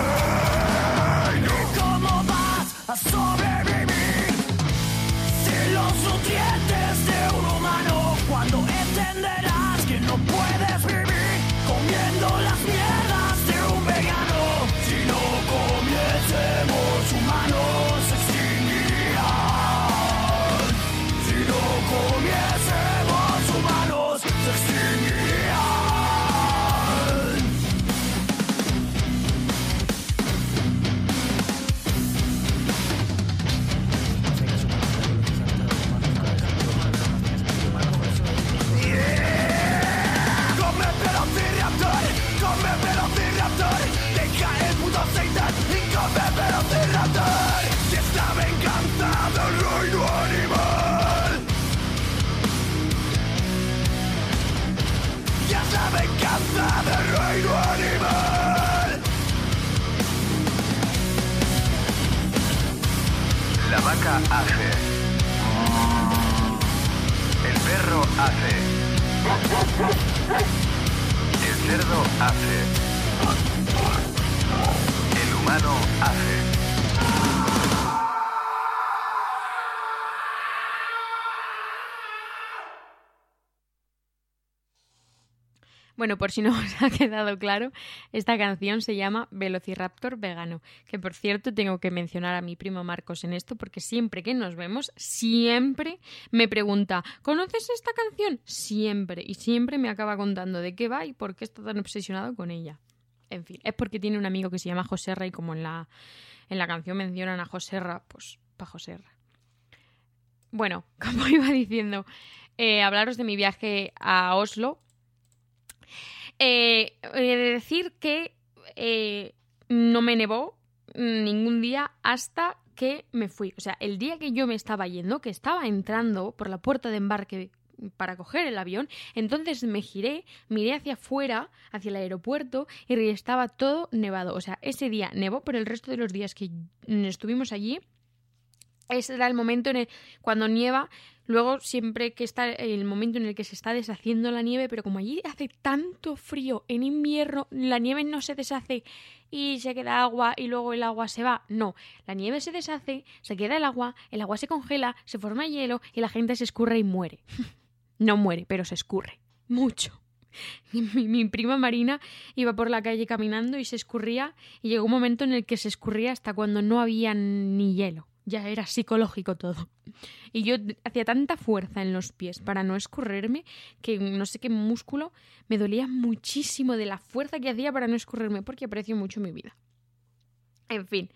La vaca hace. El perro hace. El cerdo hace. El humano hace. Bueno, por si no os ha quedado claro, esta canción se llama Velociraptor Vegano, que por cierto tengo que mencionar a mi primo Marcos en esto porque siempre que nos vemos, siempre me pregunta, ¿conoces esta canción? Siempre, y siempre me acaba contando de qué va y por qué está tan obsesionado con ella. En fin, es porque tiene un amigo que se llama Joserra y como en la canción mencionan a Joserra, pues pa' Joserra. Bueno, como iba diciendo, hablaros de mi viaje a Oslo. He de decir que no me nevó ningún día hasta que me fui. O sea, el día que yo me estaba yendo, que estaba entrando por la puerta de embarque para coger el avión, entonces me giré, miré hacia afuera, hacia el aeropuerto y estaba todo nevado. O sea, ese día nevó, pero el resto de los días que estuvimos allí, ese era el momento cuando nieva. Luego siempre que está el momento en el que se está deshaciendo la nieve, pero como allí hace tanto frío en invierno, la nieve no se deshace y se queda agua y luego el agua se va. No, la nieve se deshace, se queda el agua se congela, se forma hielo y la gente se escurre y muere. No muere, pero se escurre. Mucho. Mi prima Marina iba por la calle caminando y se escurría y llegó un momento en el que se escurría hasta cuando no había ni hielo. Ya era psicológico todo. Y yo hacía tanta fuerza en los pies para no escurrirme que no sé qué músculo me dolía muchísimo de la fuerza que hacía para no escurrirme porque aprecio mucho mi vida. En fin.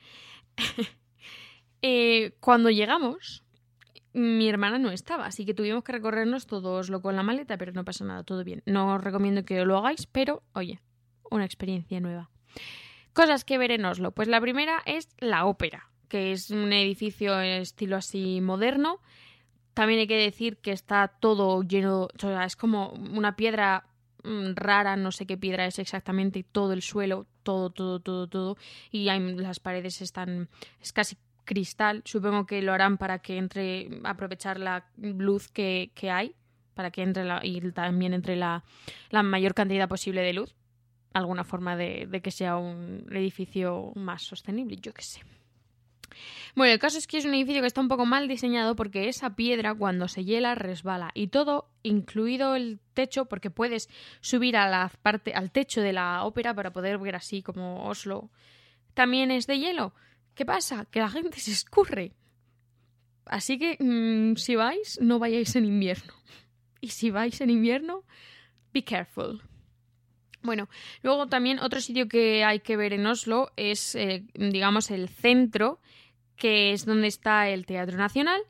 Cuando llegamos, mi hermana no estaba, así que tuvimos que recorrernos todo Oslo con la maleta, pero no pasa nada, todo bien. No os recomiendo que lo hagáis, pero oye, una experiencia nueva. Cosas que ver en Oslo. Pues la primera es la ópera, que es un edificio estilo así moderno. También hay que decir que está todo lleno, o sea, es como una piedra rara, no sé qué piedra es exactamente, y todo el suelo, todo, y las paredes es casi cristal. Supongo que lo harán para que aprovechar la luz que hay, para que y también entre la mayor cantidad posible de luz. Alguna forma de que sea un edificio más sostenible, yo qué sé. Bueno, el caso es que es un edificio que está un poco mal diseñado porque esa piedra cuando se hiela resbala y todo, incluido el techo, porque puedes subir al techo de la ópera para poder ver así como Oslo, también es de hielo. ¿Qué pasa? Que la gente se escurre. Así que si vais, no vayáis en invierno. Y si vais en invierno, be careful. Bueno, luego también otro sitio que hay que ver en Oslo es, digamos, el centro, que es donde está el Teatro Nacional,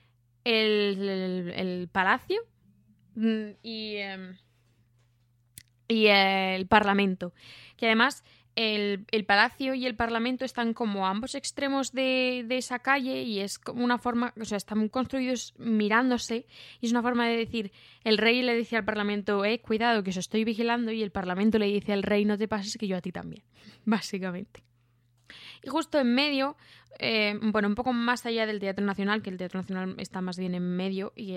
el Palacio y el Parlamento. Que además el Palacio y el Parlamento están como a ambos extremos de esa calle y es como una forma, o sea, están construidos mirándose y es una forma de decir, el rey le dice al Parlamento, cuidado que os estoy vigilando, y el Parlamento le dice al rey, no te pases que yo a ti también, básicamente. Y justo en medio, un poco más allá del Teatro Nacional, que el Teatro Nacional está más bien en medio, y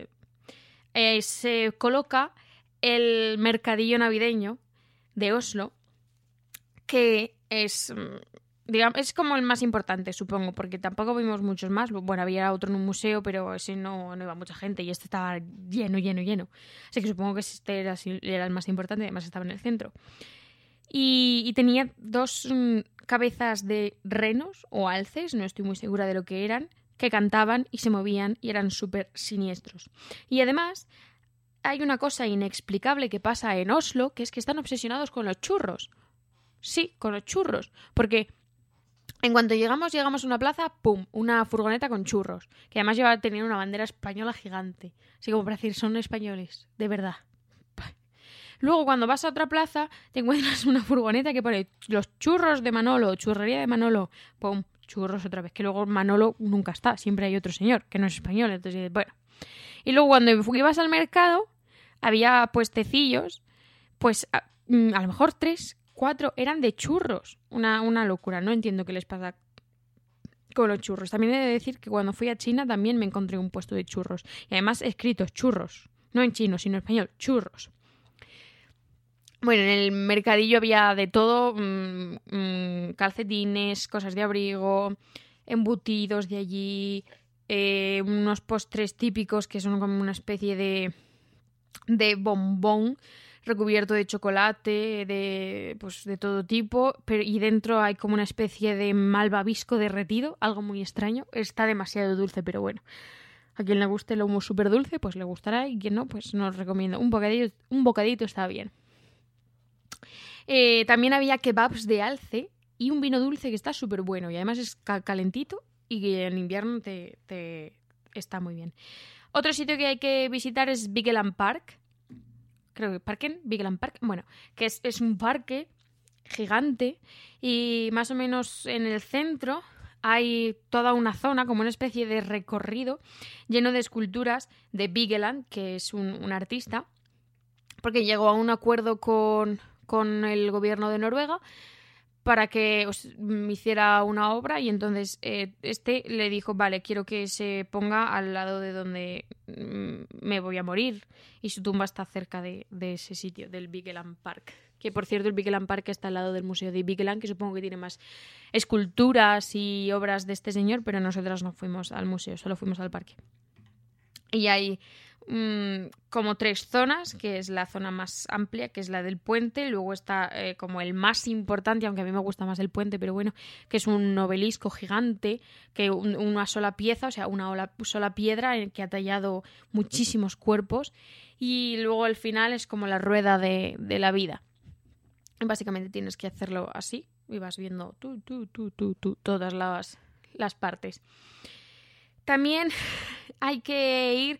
se coloca el mercadillo navideño de Oslo, que es, digamos, es como el más importante, supongo, porque tampoco vimos muchos más. Bueno, había otro en un museo, pero ese no iba mucha gente y este estaba lleno. Así que supongo que este era el más importante, además estaba en el centro. Y tenía 2 cabezas de renos o alces, no estoy muy segura de lo que eran, que cantaban y se movían y eran súper siniestros. Y además hay una cosa inexplicable que pasa en Oslo, que es que están obsesionados con los churros. Sí, con los churros, porque en cuanto llegamos a una plaza, ¡pum!, una furgoneta con churros, que además tenía una bandera española gigante, así como para decir, son españoles, de verdad. Luego cuando vas a otra plaza, te encuentras una furgoneta que pone los churros de Manolo, churrería de Manolo, ¡pum!, churros otra vez, que luego Manolo nunca está, siempre hay otro señor que no es español, entonces, bueno. Y luego cuando ibas al mercado, había puestecillos, pues a lo mejor 3, 4 eran de churros. Una locura. No entiendo qué les pasa con los churros. También he de decir que cuando fui a China también me encontré un puesto de churros. Y además escritos churros. No en chino, sino en español. Churros. Bueno, en el mercadillo había de todo. Calcetines, cosas de abrigo, embutidos de allí, unos postres típicos que son como una especie de bombón recubierto de chocolate, de todo tipo, y dentro hay como una especie de malvavisco derretido, algo muy extraño. Está demasiado dulce, pero bueno, a quien le guste el humo súper dulce, pues le gustará, y quien no, pues no os recomiendo. Un bocadito está bien. También había kebabs de alce y un vino dulce que está súper bueno, y además es calentito y que en invierno te está muy bien. Otro sitio que hay que visitar es Vigeland Park. Creo que Vigeland Park, bueno, que es un parque gigante y más o menos en el centro hay toda una zona, como una especie de recorrido lleno de esculturas de Vigeland, que es un artista, porque llegó a un acuerdo con el gobierno de Noruega para que me hiciera una obra, y entonces le dijo, vale, quiero que se ponga al lado de donde me voy a morir, y su tumba está cerca de ese sitio, del Vigeland Park. Que por cierto, el Vigeland Park está al lado del Museo de Vigeland, que supongo que tiene más esculturas y obras de este señor, pero nosotras no fuimos al museo, solo fuimos al parque. Y hay como 3 zonas, que es la zona más amplia, que es la del puente. Luego está como el más importante, aunque a mí me gusta más el puente, pero bueno, que es un obelisco gigante, que una sola pieza, o sea, una sola piedra que ha tallado muchísimos cuerpos. Y luego al final es como la rueda de la vida. Básicamente tienes que hacerlo así y vas viendo todas las partes. También hay que ir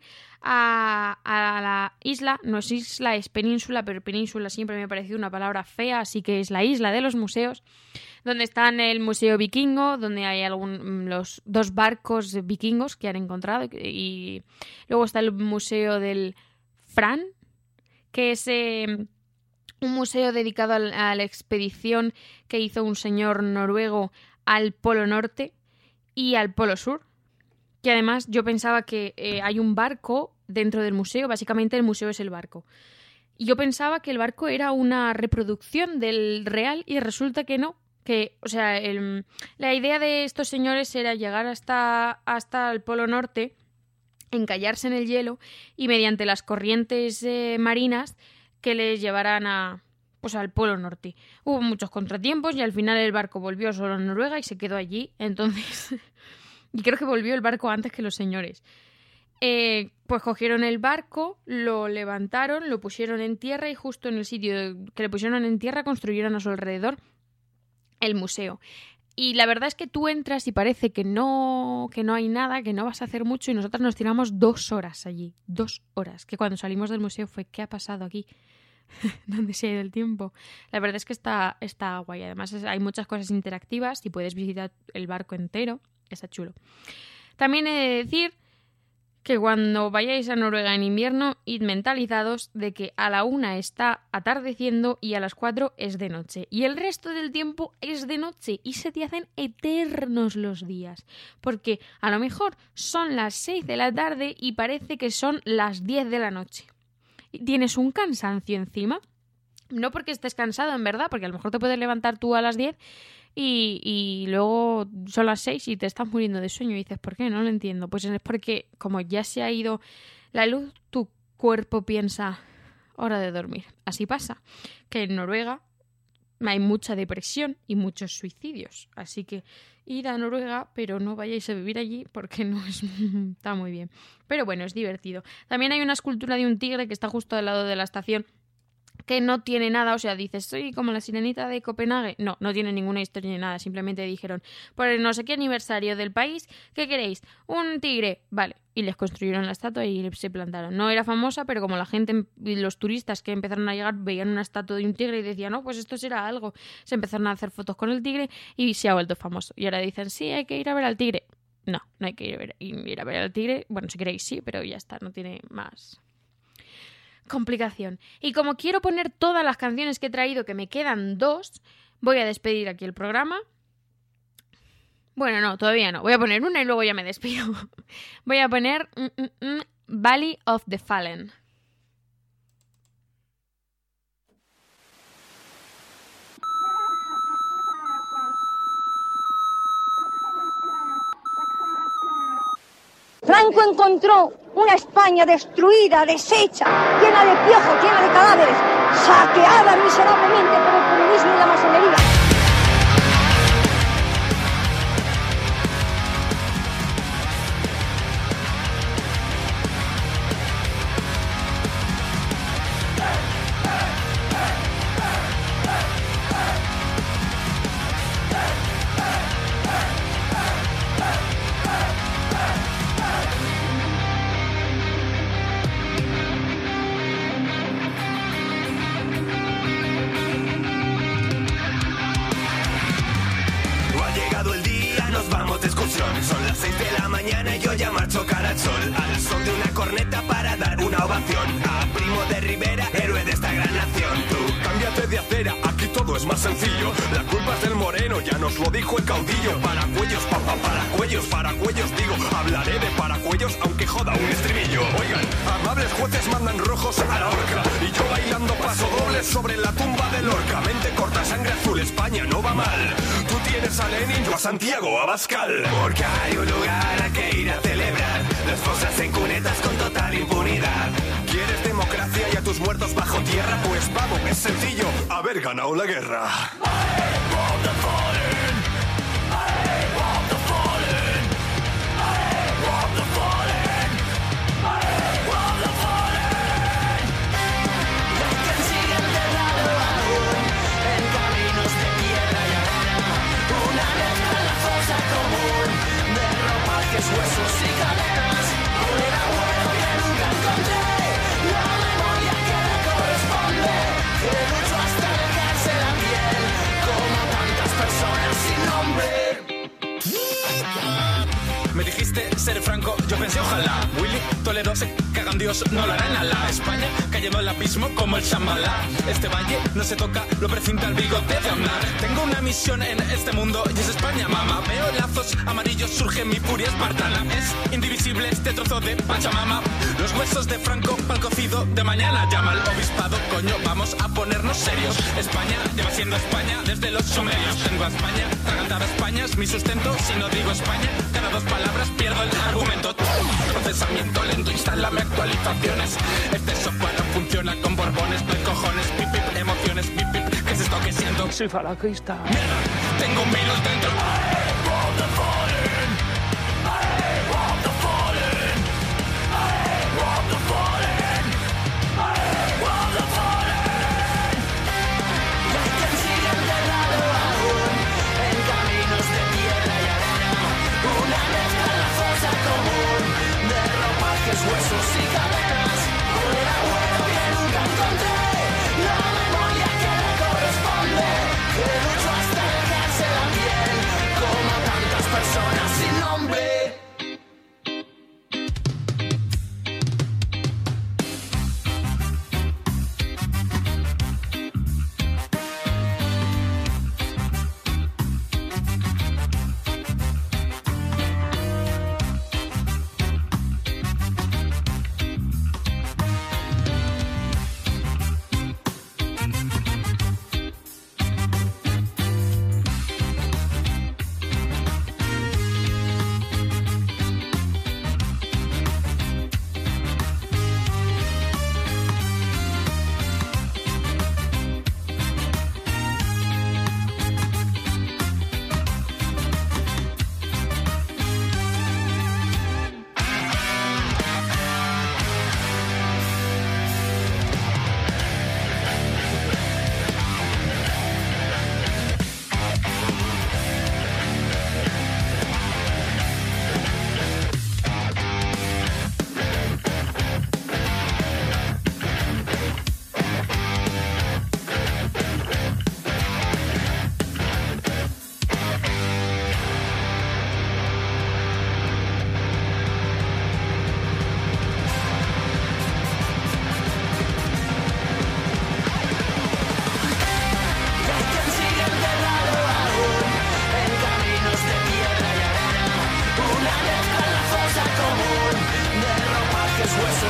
a la isla, no es isla, es península, pero península siempre me ha parecido una palabra fea, así que es la isla de los museos, donde están el Museo Vikingo, donde hay los 2 barcos vikingos que han encontrado, y luego está el Museo del Fram, que es un museo dedicado a la expedición que hizo un señor noruego al Polo Norte y al Polo Sur. Que además yo pensaba que hay un barco dentro del museo, básicamente el museo es el barco. Y yo pensaba que el barco era una reproducción del real, y resulta que no. Que, o sea, la idea de estos señores era llegar hasta el Polo Norte, encallarse en el hielo y mediante las corrientes marinas que les llevaran al Polo Norte. Hubo muchos contratiempos y al final el barco volvió solo a Noruega y se quedó allí. Entonces... Y creo que volvió el barco antes que los señores. Pues cogieron el barco, lo levantaron, lo pusieron en tierra, y justo en el sitio que le pusieron en tierra construyeron a su alrededor el museo. Y la verdad es que tú entras y parece que no hay nada, que no vas a hacer mucho, y nosotros nos tiramos 2 horas allí. 2 horas. Que cuando salimos del museo fue, ¿qué ha pasado aquí? ¿Dónde se ha ido el tiempo? La verdad es que está guay. Además hay muchas cosas interactivas y puedes visitar el barco entero. Está chulo. También he de decir que cuando vayáis a Noruega en invierno, id mentalizados de que a la 1 está atardeciendo y a las 4 es de noche. Y el resto del tiempo es de noche y se te hacen eternos los días. Porque a lo mejor son las 6 de la tarde y parece que son las 10 de la noche. Y tienes un cansancio encima. No porque estés cansado, en verdad, porque a lo mejor te puedes levantar tú a las 10 y luego son las 6 y te estás muriendo de sueño y dices, ¿por qué? No lo entiendo. Pues es porque como ya se ha ido la luz, tu cuerpo piensa, hora de dormir. Así pasa, que en Noruega hay mucha depresión y muchos suicidios. Así que id a Noruega, pero no vayáis a vivir allí porque no está muy bien. Pero bueno, es divertido. También hay una escultura de un tigre que está justo al lado de la estación, que no tiene nada, o sea, dices, soy como la sirenita de Copenhague. No tiene ninguna historia ni nada, simplemente dijeron, por el no sé qué aniversario del país, ¿qué queréis? Un tigre, vale, y les construyeron la estatua y se plantaron. No era famosa, pero como la gente, los turistas que empezaron a llegar veían una estatua de un tigre y decían, no, pues esto será algo. Se empezaron a hacer fotos con el tigre y se ha vuelto famoso. Y ahora dicen, sí, hay que ir a ver al tigre. No hay que ir a ver al tigre. Bueno, si queréis sí, pero ya está, no tiene más complicación. Y como quiero poner todas las canciones que he traído, que me quedan 2, voy a despedir aquí el programa. Bueno, no, todavía no. Voy a poner una y luego ya me despido. Voy a poner Valley of the Fallen. Franco encontró una España destruida, deshecha, llena de piojos, llena de cadáveres, saqueada miserablemente por el comunismo y la masonería. Son las 6 de la mañana y yo ya marcho cara al sol, al son de una corneta para dar una ovación a Primo de Rivera, héroe de esta gran nación. Tú, cámbiate de acera, aquí todo es más sencillo. La culpa es del moreno, ya nos lo dijo el caudillo. Paracuellos, paracuellos, digo. Hablaré de paracuellos aunque joda un estribillo. Oigan, amables jueces mandan rojos a la horca y yo bailando paso doble sobre la tumba de Lorca. Mente corta, sangre azul, España no va mal. Tú tienes a Lenin, yo a Santiago Abascal. Porque hay un lugar a que ir a celebrar las fosas en cunetas con total impunidad. ¿Quieres democracia y a tus muertos bajo tierra? Pues vamos, es sencillo, haber ganado la guerra. Huesos y cadenas, era bueno que nunca encontré la memoria que me corresponde, que lucho hasta dejarse la piel, como tantas personas sin nombre. Me dijiste ser franco, yo pensé ojalá Willy Toledo se caga en Dios, no lo hará en Alá. España cayendo al abismo como el Shambhala. Este valle no se toca, lo precinta el bigote de Amnar. Tengo una misión en este mundo y es España, mamá. Veo lazos amarillos, surge mi furia espartana. Es indivisible este trozo de Pachamama. Los huesos de Franco pa'l cocido de mañana. Llama al obispado, coño, vamos a ponernos serios. España lleva siendo España desde los sumerios. Tengo a España, tragantada España es mi sustento. Si no digo España, cada dos palabras pierdo el argumento. Procesamiento lento, instálame actualizaciones. Este software no funciona con borbones, no hay cojones, pip, pip, emociones, pip, pip. ¿Qué es esto que siento? Soy falangista. Mierda, tengo un virus dentro. Huesos y cadenas, era bueno que nunca encontré la memoria que me corresponde, que lucho hasta dejarse la piel, como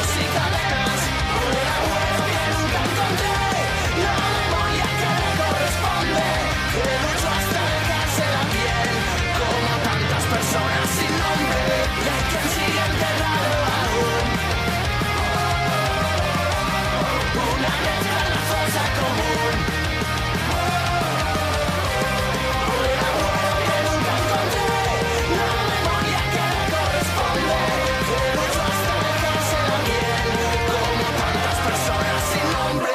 lazos y cadenas, por el abuelo que nunca encontré, la memoria que le corresponde, que lucho hasta dejarse la piel, como tantas personas sin nombre, de quien sigue enterrado aún. Una letra en la fosa común. Por el abuelo que nunca encontré, la memoria que le corresponde, que lucho hasta dejarse la piel, como tantas personas sin nombre.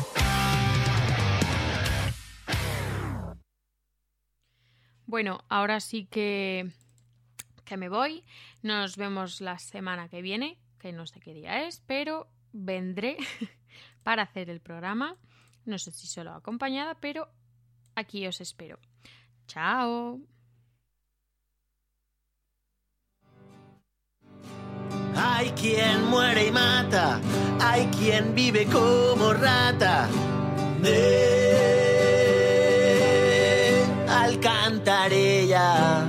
Bueno, ahora sí que me voy. Nos vemos la semana que viene, que no sé qué día es, pero vendré para hacer el programa. No sé si solo acompañada, pero aquí os espero. ¡Chao! Hay quien muere y mata, hay quien vive como rata de alcantarilla.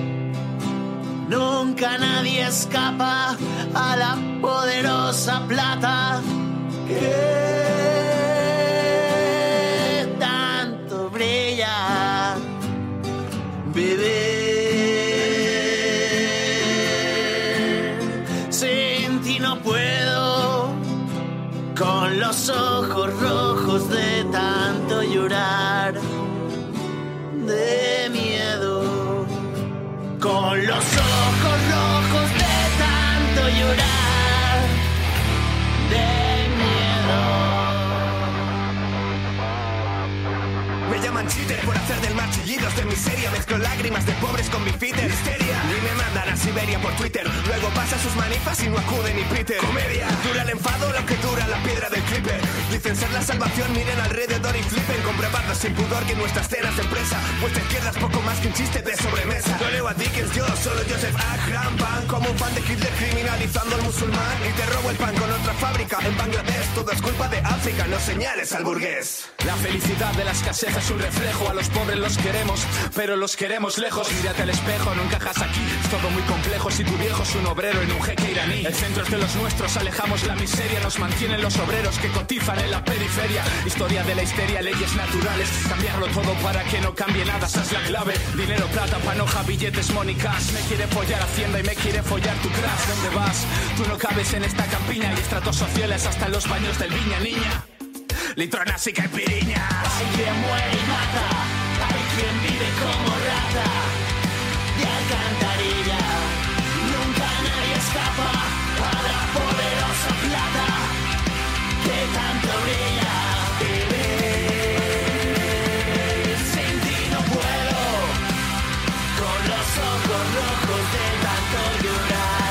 Nunca nadie escapa a la poderosa plata que tanto brilla. Beber, sin ti no puedo, con los ojos rojos de tanto llorar, de miedo, con los ojos rojos de tanto llorar, de miedo. Me llaman cheater por hacer del mar chillidos de miseria. Mezclo lágrimas de pobres con mi Peter. Histeria. Y me mandan a Siberia por Twitter. Luego pasa sus manifas y no acude ni Peter. Comedia. Dura el enfado lo que dura la piedra del clipper. Dicen ser la salvación, miren alrededor y flipen. Comprobando sin pudor que nuestra escena es empresa. Vuestra izquierda es poco más que un chiste de sobremesa. No leo a Dickens, yo solo Joseph Akram Pan. Como un fan de Hitler criminalizando al musulmán. Y te robo el pan con otra fábrica en Bangladesh. Todo es culpa de África, no señales al burgués. La felicidad de la escasez es un reflejo. A los pobres los queremos, pero los queremos lejos. Mírate al espejo, no encajas aquí. Es todo muy complejo si tu viejo es un obrero en un jeque iraní. El centro es de los nuestros, alejamos la miseria. Nos mantienen los obreros que cotizan en la periferia. Historia de la histeria, leyes naturales. Cambiarlo todo para que no cambie nada, esa es la clave. Dinero, plata, panoja, billetes, money cash. Me quiere follar Hacienda y me quiere follar tu crash. ¿Dónde vas? Tú no cabes en esta campiña. Y estratos sociales hasta en los baños del Viña, niña. Litronas y caipiriñas. Hay quien muere y mata, hay quien vive como rata de alcantarilla. Nunca nadie escapa a la poderosa plata que tanto brilla. Beber, sin ti no puedo, con los ojos rojos de tanto llorar.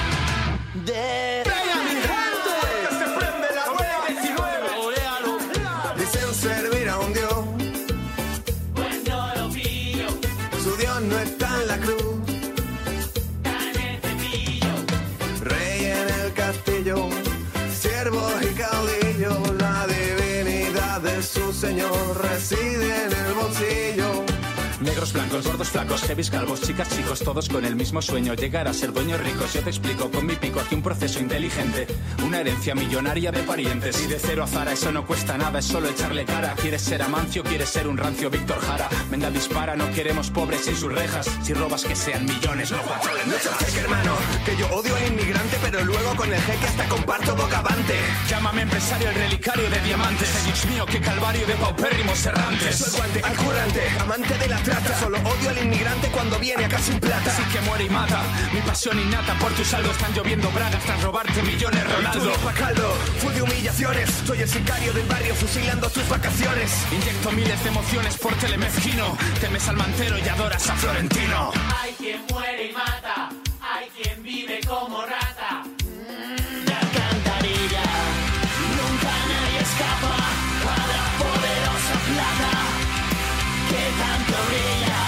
Servir a un Dios, pues no lo pillo. Su Dios no está en la cruz, Tan sencillo. rey en el castillo, siervos y caudillos. La divinidad de su Señor reside en el bolsillo. Negros, blancos, gordos, flacos, heavies, calvos, chicas, chicos, todos con el mismo sueño, llegar a ser dueños ricos. Yo te explico con mi pico aquí un proceso inteligente, una herencia millonaria de parientes. Y de cero a Zara, eso no cuesta nada, es solo echarle cara. ¿Quieres ser Amancio? ¿Quieres ser un rancio Víctor Jara? Venda dispara, no queremos pobres sin sus rejas. Si robas que sean millones, no cuatro No te acerques, hermano, que yo odio al inmigrante, pero luego con el jeque hasta comparto bocavante. Llámame empresario, el relicario de diamantes. Dios mío, qué calvario de paupérrimos errantes. Soy guante, al currante, amante de la trata. Solo odio al inmigrante cuando viene acá sin plata. Sí que muere y mata, mi pasión innata. Por tu saldo están lloviendo bragas tras robarte millones, Ronaldo. Tú no pa' caldo, full de humillaciones. Soy el sicario del barrio fusilando tus vacaciones. Inyecto miles de emociones por telemezquino. Temes al mantero y adoras a Florentino. Hay quien muere y mata, hay quien vive como rata de alcantarilla. Nunca nadie escapa a la poderosa plata que tanto brilla.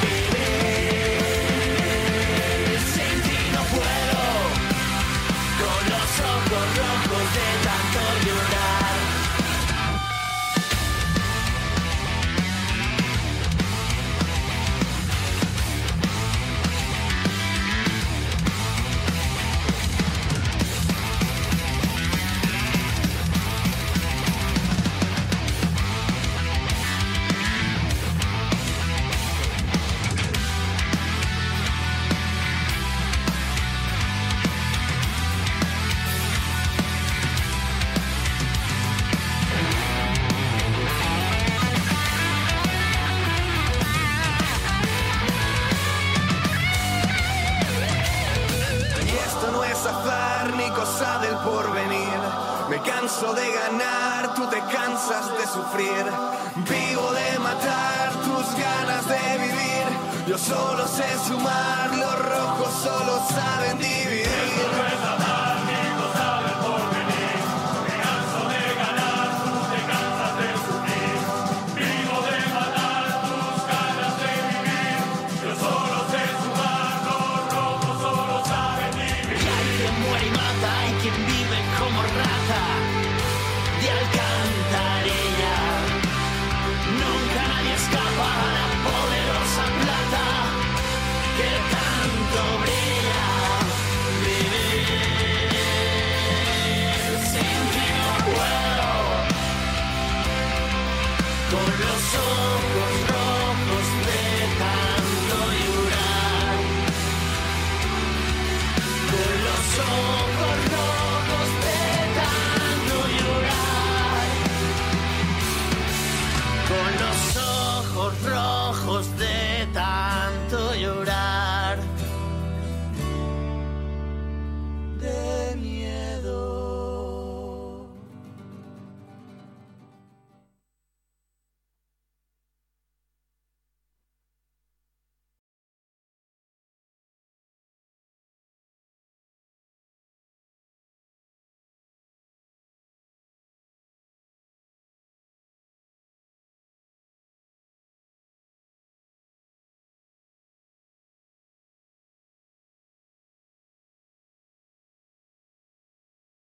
Beber, sin ti no puedo, con los ojos rojos de tanto llorar. es azar ni cosa del porvenir. Me canso de ganar, tú te cansas de sufrir. Vivo de matar tus ganas de vivir. Yo solo sé sumar, los rojos solo